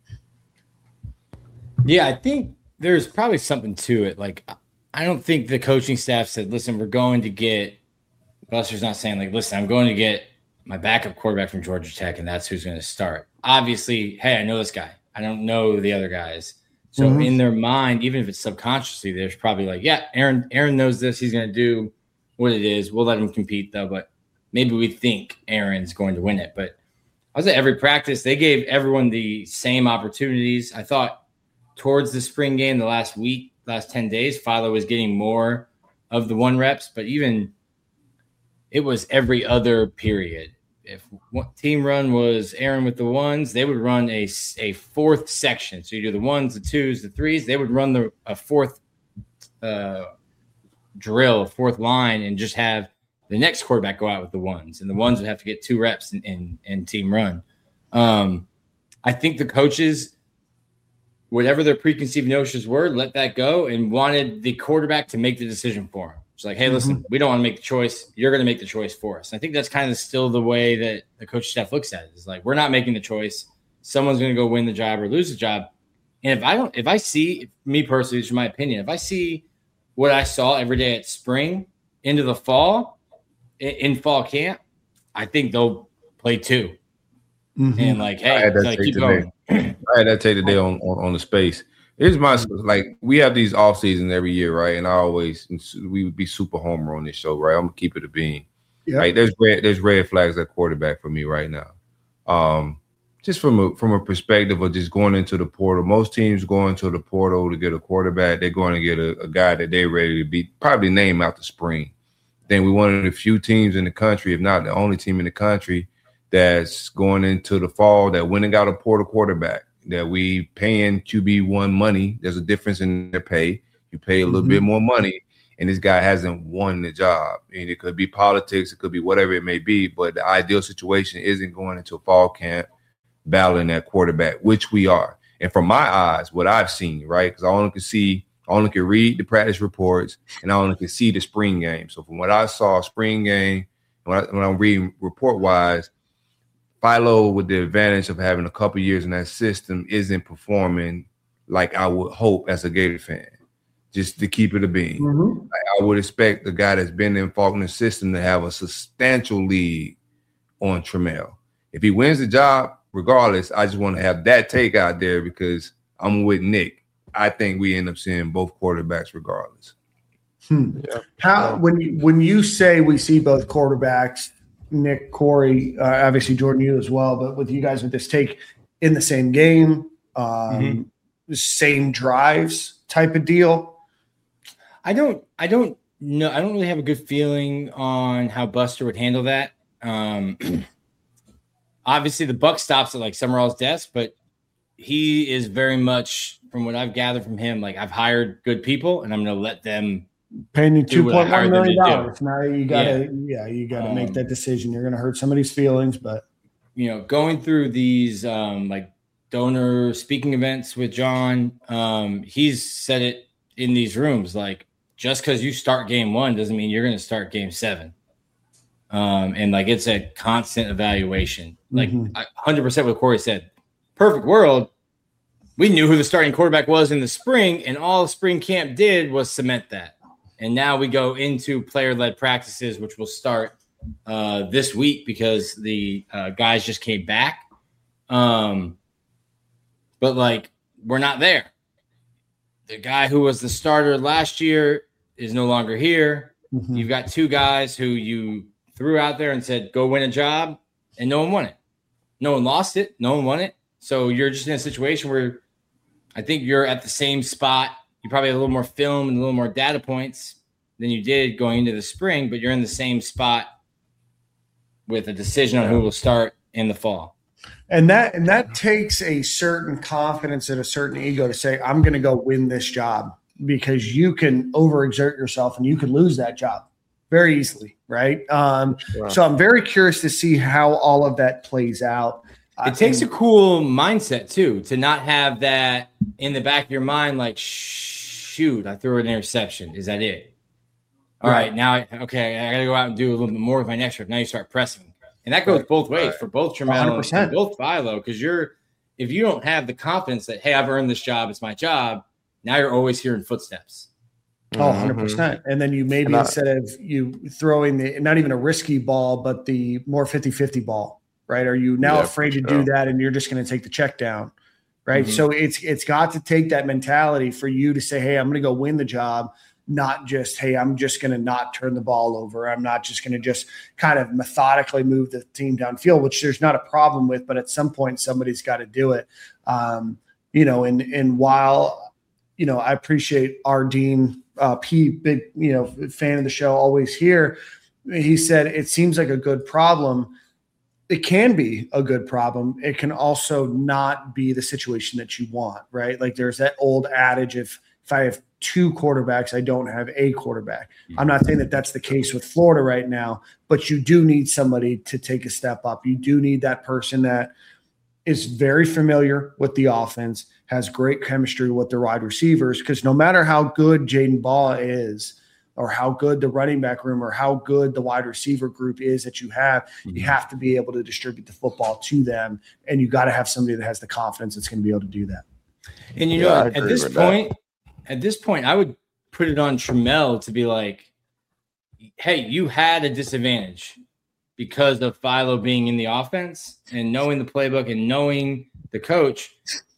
Yeah, I think there's probably something to it. Like, I don't think the coaching staff said, listen, we're going to get – Buster's not saying, like, listen, I'm going to get my backup quarterback from Georgia Tech, and that's who's going to start. Obviously, hey, I know this guy. I don't know the other guys. So mm-hmm. in their mind, even if it's subconsciously, there's probably like, yeah, Aaron Aaron knows this. He's going to do what it is. We'll let him compete, though. But maybe we think Aaron's going to win it. But I was at every practice. They gave everyone the same opportunities. I thought towards the spring game, the last week, last ten days, Philo was getting more of the one reps, but even it was every other period. If one team run was Aaron with the ones, they would run a, a fourth section. So you do the ones, the twos, the threes. They would run the a fourth uh, drill, a fourth line, and just have the next quarterback go out with the ones. And the ones would have to get two reps in, in, in team run. Um, I think the coaches, whatever their preconceived notions were, let that go and wanted the quarterback to make the decision for him. It's like, hey, listen, mm-hmm. we don't want to make the choice. You're going to make the choice for us. And I think that's kind of still the way that the coach staff looks at it. It's like, we're not making the choice. Someone's going to go win the job or lose the job. And if I don't, if I see, me personally, it's my opinion, if I see what I saw every day at spring into the fall, in, in fall camp, I think they'll play two. Mm-hmm. And like, hey, like, keep going. I had that take today on, on, on the space. Here's my, like, we have these off seasons every year, right? And I always, we would be super homer on this show, right? I'm gonna keep it a bean. Yep. Right? There's red, there's red flags at quarterback for me right now. Um, just from a from a perspective of just going into the portal. Most teams go into the portal to get a quarterback. They're going to get a, a guy that they're ready to beat, probably name out the spring. Then we one of the few teams in the country, if not the only team in the country, that's going into the fall that went and got a portal quarterback. That we paying Q B one money. There's a difference in their pay. You pay a little mm-hmm. bit more money, and this guy hasn't won the job. And it could be politics, it could be whatever it may be, but the ideal situation isn't going into fall camp battling that quarterback, which we are. And from my eyes, what I've seen, right, because I only can see, I only can read the practice reports, and I only can see the spring game. So from what I saw, spring game, when, I, when I'm reading report-wise, Philo, with the advantage of having a couple years in that system, isn't performing like I would hope as a Gator fan, just to keep it a bean. Mm-hmm. Like I would expect the guy that's been in Faulkner's system to have a substantial lead on Trammell. If he wins the job, regardless, I just want to have that take out there because I'm with Nick. I think we end up seeing both quarterbacks regardless. Hmm. Yeah. How when you, when you say we see both quarterbacks, Nick, Corey, uh, obviously Jordan, you as well, but with you guys with this take in the same game, um, mm-hmm. same drives type of deal. I don't, I don't know. I don't really have a good feeling on how Buster would handle that. Um, obviously the buck stops at like Summerall's desk, but he is very much, from what I've gathered from him, like I've hired good people and I'm going to let them paying you two point one million dollars. Now you gotta, yeah, yeah you gotta um, make that decision. You're gonna hurt somebody's feelings, but you know, going through these um, like donor speaking events with John, um, he's said it in these rooms. Like, just because you start game one doesn't mean you're gonna start game seven. Um, and like it's a constant evaluation. Like mm-hmm. one hundred percent what Corey said. Perfect world. We knew who the starting quarterback was in the spring, and all spring camp did was cement that. And now we go into player-led practices, which will start uh, this week because the uh, guys just came back. Um, but, like, we're not there. The guy who was the starter last year is no longer here. Mm-hmm. You've got two guys who you threw out there and said, go win a job, and no one won it. No one lost it. No one won it. So you're just in a situation where I think you're at the same spot. You probably have a little more film and a little more data points than you did going into the spring, but you're in the same spot with a decision on who will start in the fall. And that and that takes a certain confidence and a certain ego to say, I'm going to go win this job, because you can overexert yourself and you can lose that job very easily, right? Um, wow. So I'm very curious to see how all of that plays out. It takes a cool mindset, too, to not have that in the back of your mind, like, shoot, I threw an interception. Is that it? All right, right now, I, okay, I got to go out and do a little bit more with my next trip. Now you start pressing. And that goes right. both ways right. for both Trammell and both Philo, because you're, if you don't have the confidence that, hey, I've earned this job, it's my job, now you're always hearing footsteps. Oh, one hundred percent. And then you maybe I, instead of you throwing the, not even a risky ball, but the more fifty-fifty ball. Right? Are you now yeah, afraid to do that and you're just going to take the check down? Right. Mm-hmm. So it's it's got to take that mentality for you to say, hey, I'm going to go win the job, not just, hey, I'm just going to not turn the ball over. I'm not just going to just kind of methodically move the team downfield, which there's not a problem with, but at some point somebody's got to do it. Um, you know, and, and while, you know, I appreciate our Dean uh, P, big, you know, fan of the show, always here. He said, it seems like a good problem. It can be a good problem. It can also not be the situation that you want, right? Like there's that old adage, if, if I have two quarterbacks, I don't have a quarterback. I'm not saying that that's the case with Florida right now, but you do need somebody to take a step up. You do need that person that is very familiar with the offense, has great chemistry with the wide receivers, because no matter how good Jaden Ball is, or how good the running back room or how good the wide receiver group is that you have, mm-hmm. you have to be able to distribute the football to them. And you got to have somebody that has the confidence that's going to be able to do that. And, you know, yeah, at this point, that. at this point, I would put it on Trammell to be like, hey, you had a disadvantage because of Philo being in the offense and knowing the playbook and knowing the coach.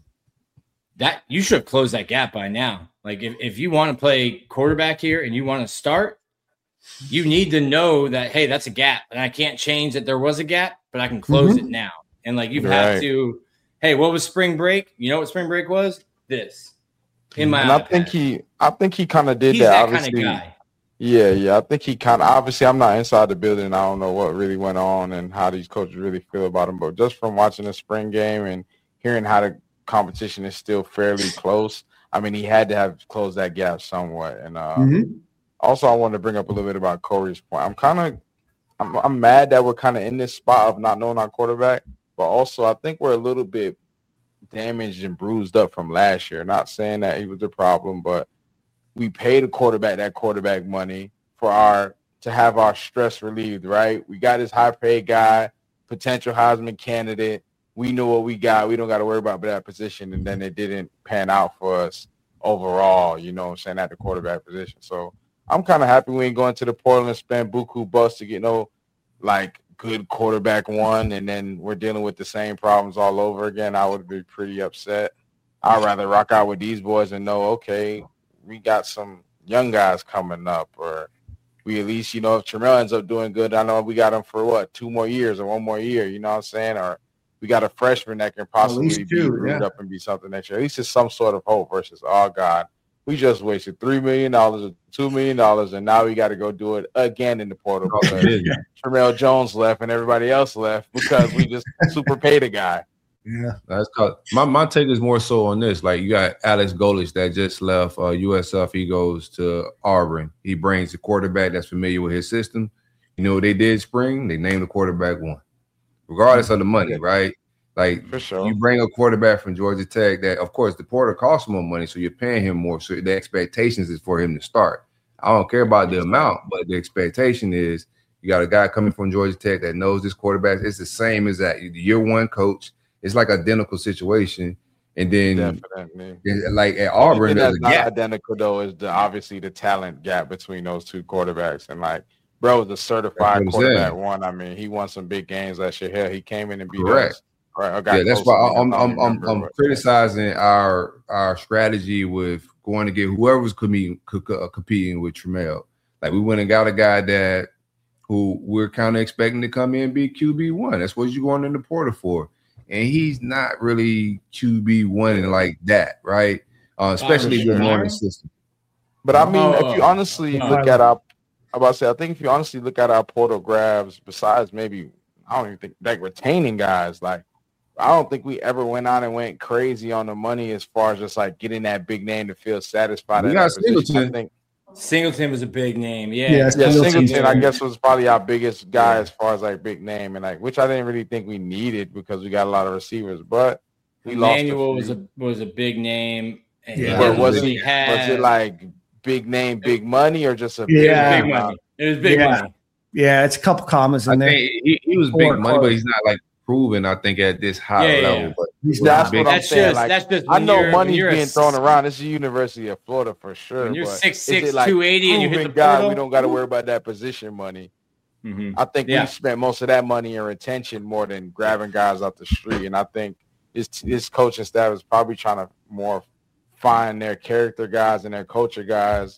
That you should have closed that gap by now. Like if, if you want to play quarterback here and you want to start, you need to know that, hey, that's a gap. And I can't change that there was a gap, but I can close mm-hmm. it now. And like you right. have to, hey, what was spring break? You know what spring break was? This. In my and I think he I think he kind of did He's that. that obviously. kind of guy. Yeah, yeah. I think he kind of obviously I'm not inside the building. I don't know what really went on and how these coaches really feel about him. But just from watching the spring game and hearing how the competition is still fairly close, I mean, he had to have closed that gap somewhat. And uh, mm-hmm. also, I wanted to bring up a little bit about Corey's point. I'm kind of, I'm, I'm mad that we're kind of in this spot of not knowing our quarterback, but also I think we're a little bit damaged and bruised up from last year. Not saying that he was the problem, but we paid a quarterback that quarterback money for our to have our stress relieved. Right? We got this high-paid guy, potential Heisman candidate. We knew what we got. We don't got to worry about that position. And then it didn't pan out for us overall, you know what I'm saying, at the quarterback position. So I'm kind of happy we ain't going to the portal and spend buku bucks to get no, like, good quarterback one, and then we're dealing with the same problems all over again. I would be pretty upset. I'd rather rock out with these boys and know, okay, we got some young guys coming up, or we at least, you know, if Trammell ends up doing good, I know we got him for, what, two more years or one more year, you know what I'm saying, or we got a freshman that can possibly be two, moved yeah. up and be something next year. At least it's some sort of hope versus, oh, God, we just wasted three million dollars or two million dollars, and now we got to go do it again in the portal because Trammell Jones left and everybody else left because we just super paid a guy. Yeah. That's called, my, my take is more so on this. Like, you got Alex Golich that just left uh, U S F. He goes to Auburn. He brings a quarterback that's familiar with his system. You know what they did spring? They named the quarterback one. Regardless of the money, right? Like, for sure. You bring a quarterback from Georgia Tech that, of course, the portal costs more money, so you're paying him more. So the expectations is for him to start. I don't care about the amount, but the expectation is you got a guy coming from Georgia Tech that knows this quarterback. It's the same as that year one coach. It's like identical situation. And then, definitely, like at Auburn, that's not gap. identical though. Is the obviously the talent gap between those two quarterbacks, and like. Bro was a certified quarterback one. I mean, he won some big games last year. Hell, he came in and beat Correct. us. Right, yeah, that's why I'm I'm I'm, I'm criticizing our our strategy with going to get whoever's competing competing with Trammell. Like, we went and got a guy that who we're kind of expecting to come in and be Q B one. That's what you're going in the portal for, and he's not really Q B one like that, right? Uh, especially with more system. But I mean, if you honestly look at our I'm about to say, I think if you honestly look at our portal grabs, besides maybe, I don't even think, like, retaining guys, like, I don't think we ever went out and went crazy on the money as far as just, like, getting that big name to feel satisfied. We got Singleton. I think Singleton was a big name. Yeah. Yeah, yeah Singleton, Singleton, I guess, was probably our biggest guy as far as, like, big name, and, like, which I didn't really think we needed because we got a lot of receivers, but we Emmanuel lost was a was a big name. Yeah. But was really it, had... was it, like, big name, big money, or just a Yeah. It was big name? money. It was big Yeah. money. Yeah, it's a couple commas in I there. think he, he was big money, but he's not like proven. I think at this high Yeah, yeah, level. yeah. But He's That's big. what I'm That's saying. just- like, that's just I when know you're- when money's you're a being s- thrown around. This is the University of Florida for sure. When you're but six is six, it like two eighty and you hit proven the guy, portal? we don't got to worry about that position money. Mhm. I think Yeah. we spent most of that money in retention more than grabbing guys off the street. And I think this this coaching staff is probably trying to more find their character guys and their culture guys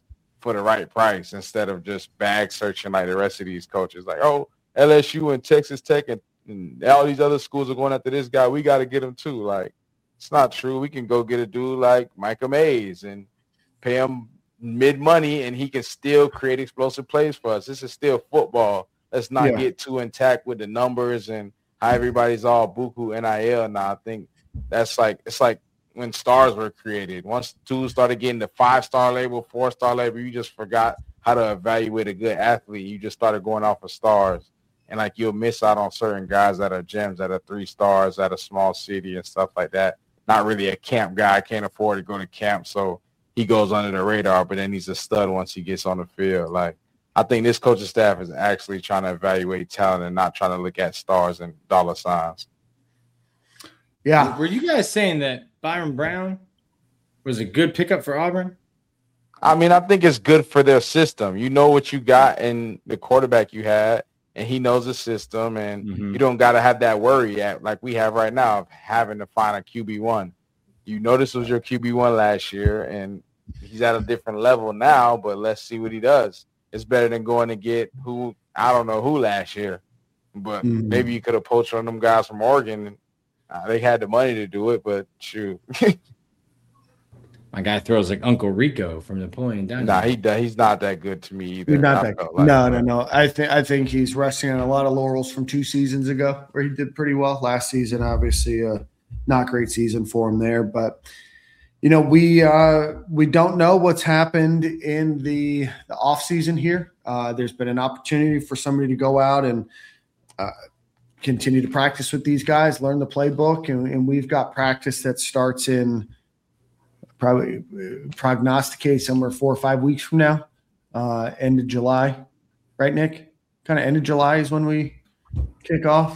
for the right price instead of just bag searching like the rest of these coaches. Like, oh, L S U and Texas Tech and, and all these other schools are going after this guy. We got to get him too. Like, it's not true. We can go get a dude like Micah Mays and pay him mid money, and he can still create explosive plays for us. This is still football. Let's not Yeah. get too intact with the numbers and how everybody's all buku N I L now. I think that's like it's like when stars were created. Once dudes started getting the five-star label, four-star label, you just forgot how to evaluate a good athlete. You just started going off of stars. And, like, you'll miss out on certain guys that are gems, that are three stars at a small city and stuff like that. Not really a camp guy. Can't afford to go to camp, so he goes under the radar, but then he's a stud once he gets on the field. Like, I think this coaching staff is actually trying to evaluate talent and not trying to look at stars and dollar signs. Yeah. Were you guys saying that Byron Brown was a good pickup for Auburn? I mean, I think it's good for their system. You know what you got in the quarterback you had, and he knows the system, and Mhm. you don't got to have that worry at, like we have right now of having to find a Q B one. You know this was your Q B one last year, and he's at a different level now, but let's see what he does. It's better than going to get who, I don't know who last year, but Mhm. maybe you could have poached one of them guys from Oregon. Uh, they had the money to do it, but shoot. My guy throws like Uncle Rico from Napoleon Dynamite. Nah, he do- he's not that good to me either. He's not I that. felt like- no, no, no. I think I think he's resting on a lot of laurels from two seasons ago, where he did pretty well last season. Obviously, a not great season for him there, but you know we uh, we don't know what's happened in the, the off season here. Uh, there's been an opportunity for somebody to go out and uh, continue to practice with these guys, learn the playbook, and, and we've got practice that starts in. Probably uh, prognosticate somewhere four or five weeks from now, uh, end of July, right, Nick? Kind of end of July is when we kick off.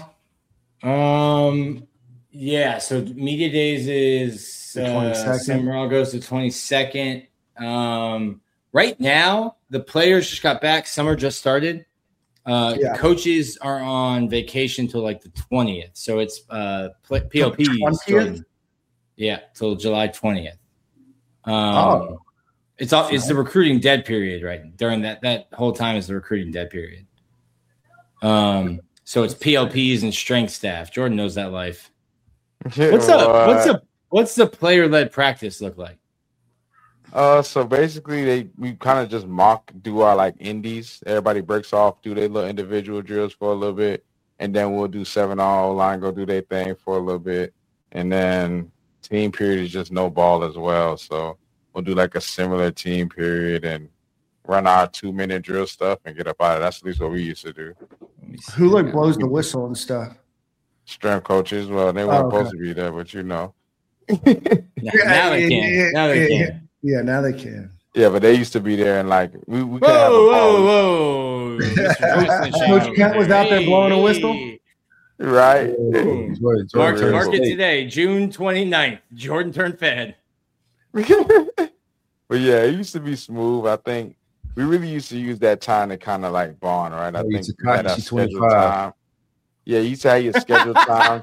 Um, yeah. So media days is The uh, twenty-second. Summerall goes to twenty-second. Um, right now the players just got back. Summer just started. Uh, Yeah. the coaches are on vacation till like the twentieth. So it's uh pl- P L P. twentieth? Yeah, till July twentieth. Um, Oh. it's all it's the recruiting dead period, right? During that that whole time is the recruiting dead period. Um, so it's P L Ps and strength staff. Jordan knows that life. What's up? What? What's the what's the player led practice look like? Uh, so basically, they we kind of just mock do our like indies. Everybody breaks off, do their little individual drills for a little bit, and then we'll do seven all line, go do their thing for a little bit, and then team period is just no ball as well. So we'll do like a similar team period and run our two minute drill stuff and get up out of it. That's at least what we used to do. Who like blows the whistle and stuff? Strength coaches, well, they weren't Oh, okay. supposed to be there, but you know. Now, now they can. Now they can. Yeah, now they can. Yeah, but they used to be there and like we, we could have a Whoa, ball. whoa, whoa! Coach Kent was out there blowing a whistle? Right. He's right, he's Mark, right. mark it today, June twenty-ninth. Jordan turned fed. But yeah, it used to be smooth. I think we really used to use that time to kind of like bond, right? I Oh, think you we had Takashi our scheduled twenty-five. time. Yeah, you used to have your scheduled time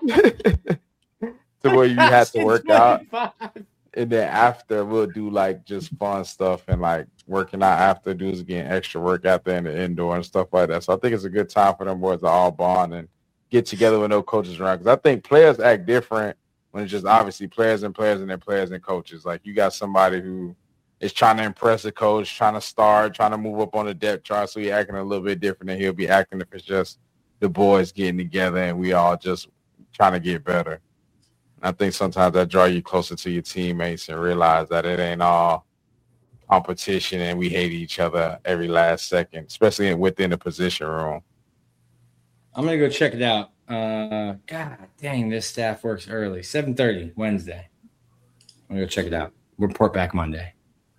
to where you had to work out. And then after we'll do like just fun stuff and like working out after, dudes getting extra work out there in the indoor and stuff like that. So I think it's a good time for them boys to all bond and get together with no coaches around. Because I think players act different when it's just obviously players and players and then players and coaches. Like you got somebody who is trying to impress a coach, trying to start, trying to move up on the depth chart. So he's acting a little bit different than he'll be acting if it's just the boys getting together and we all just trying to get better. I think sometimes that draw you closer to your teammates and realize that it ain't all competition and we hate each other every last second, especially within the position room. I'm gonna go check it out. Uh, God dang, this staff works early. seven thirty Wednesday. I'm gonna go check it out. Report back Monday.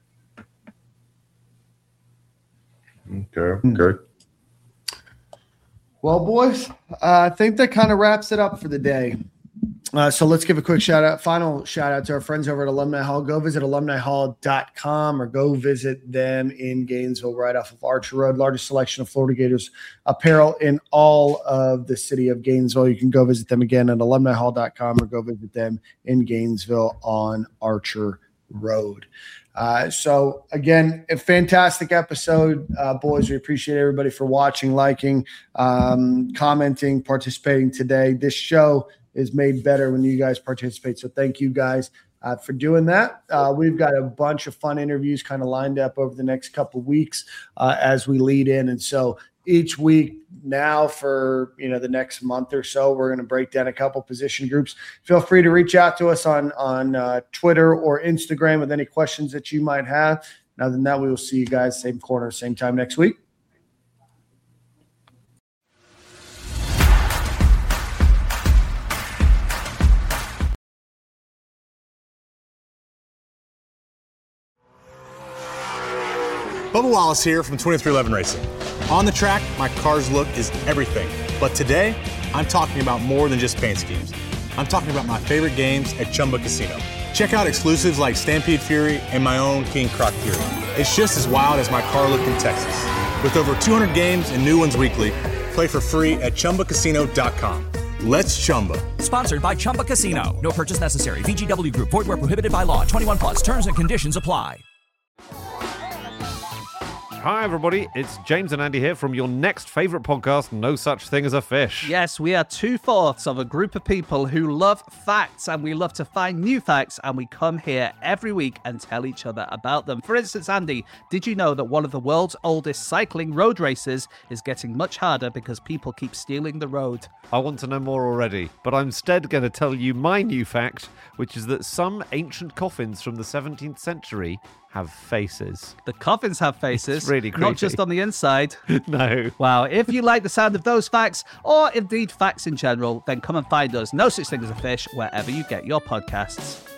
Okay, okay. Well, boys, uh, I think that kind of wraps it up for the day. Uh, so let's give a quick shout out, final shout out to our friends over at Alumni Hall. Go visit alumni hall dot com or go visit them in Gainesville, right off of Archer Road. Largest selection of Florida Gators apparel in all of the city of Gainesville. You can go visit them again at alumni hall dot com or go visit them in Gainesville on Archer road. Uh, so again, a fantastic episode, uh, boys. We appreciate everybody for watching, liking, um, commenting, participating today. This show is made better when you guys participate. So thank you guys uh, for doing that. Uh, we've got a bunch of fun interviews kind of lined up over the next couple of weeks uh, as we lead in. And so each week now for, you know, the next month or so, we're going to break down a couple position groups. Feel free to reach out to us on, on uh, Twitter or Instagram with any questions that you might have. And other than that, we will see you guys same corner, same time next week. Bubba Wallace here from twenty-three eleven Racing. On the track, my car's look is everything. But today, I'm talking about more than just paint schemes. I'm talking about my favorite games at Chumba Casino. Check out exclusives like Stampede Fury and my own King Croc Fury. It's just as wild as my car look in Texas. With over two hundred games and new ones weekly, play for free at Chumba Casino dot com. Let's Chumba. Sponsored by Chumba Casino. No purchase necessary. V G W Group. Void where prohibited by law. twenty-one plus. Terms and conditions apply. Hi everybody, it's James and Andy here from your next favourite podcast, No Such Thing as a Fish. Yes, we are two-fourths of a group of people who love facts, and we love to find new facts, and we come here every week and tell each other about them. For instance, Andy, did you know that one of the world's oldest cycling road races is getting much harder because people keep stealing the road? I want to know more already, but I'm instead going to tell you my new fact, which is that some ancient coffins from the seventeenth century have faces. The coffins have faces, it's really creepy. Not just on the inside. No. Wow, if you like the sound of those facts, or indeed facts in general, then come and find us, No Such Thing as a Fish, wherever you get your podcasts.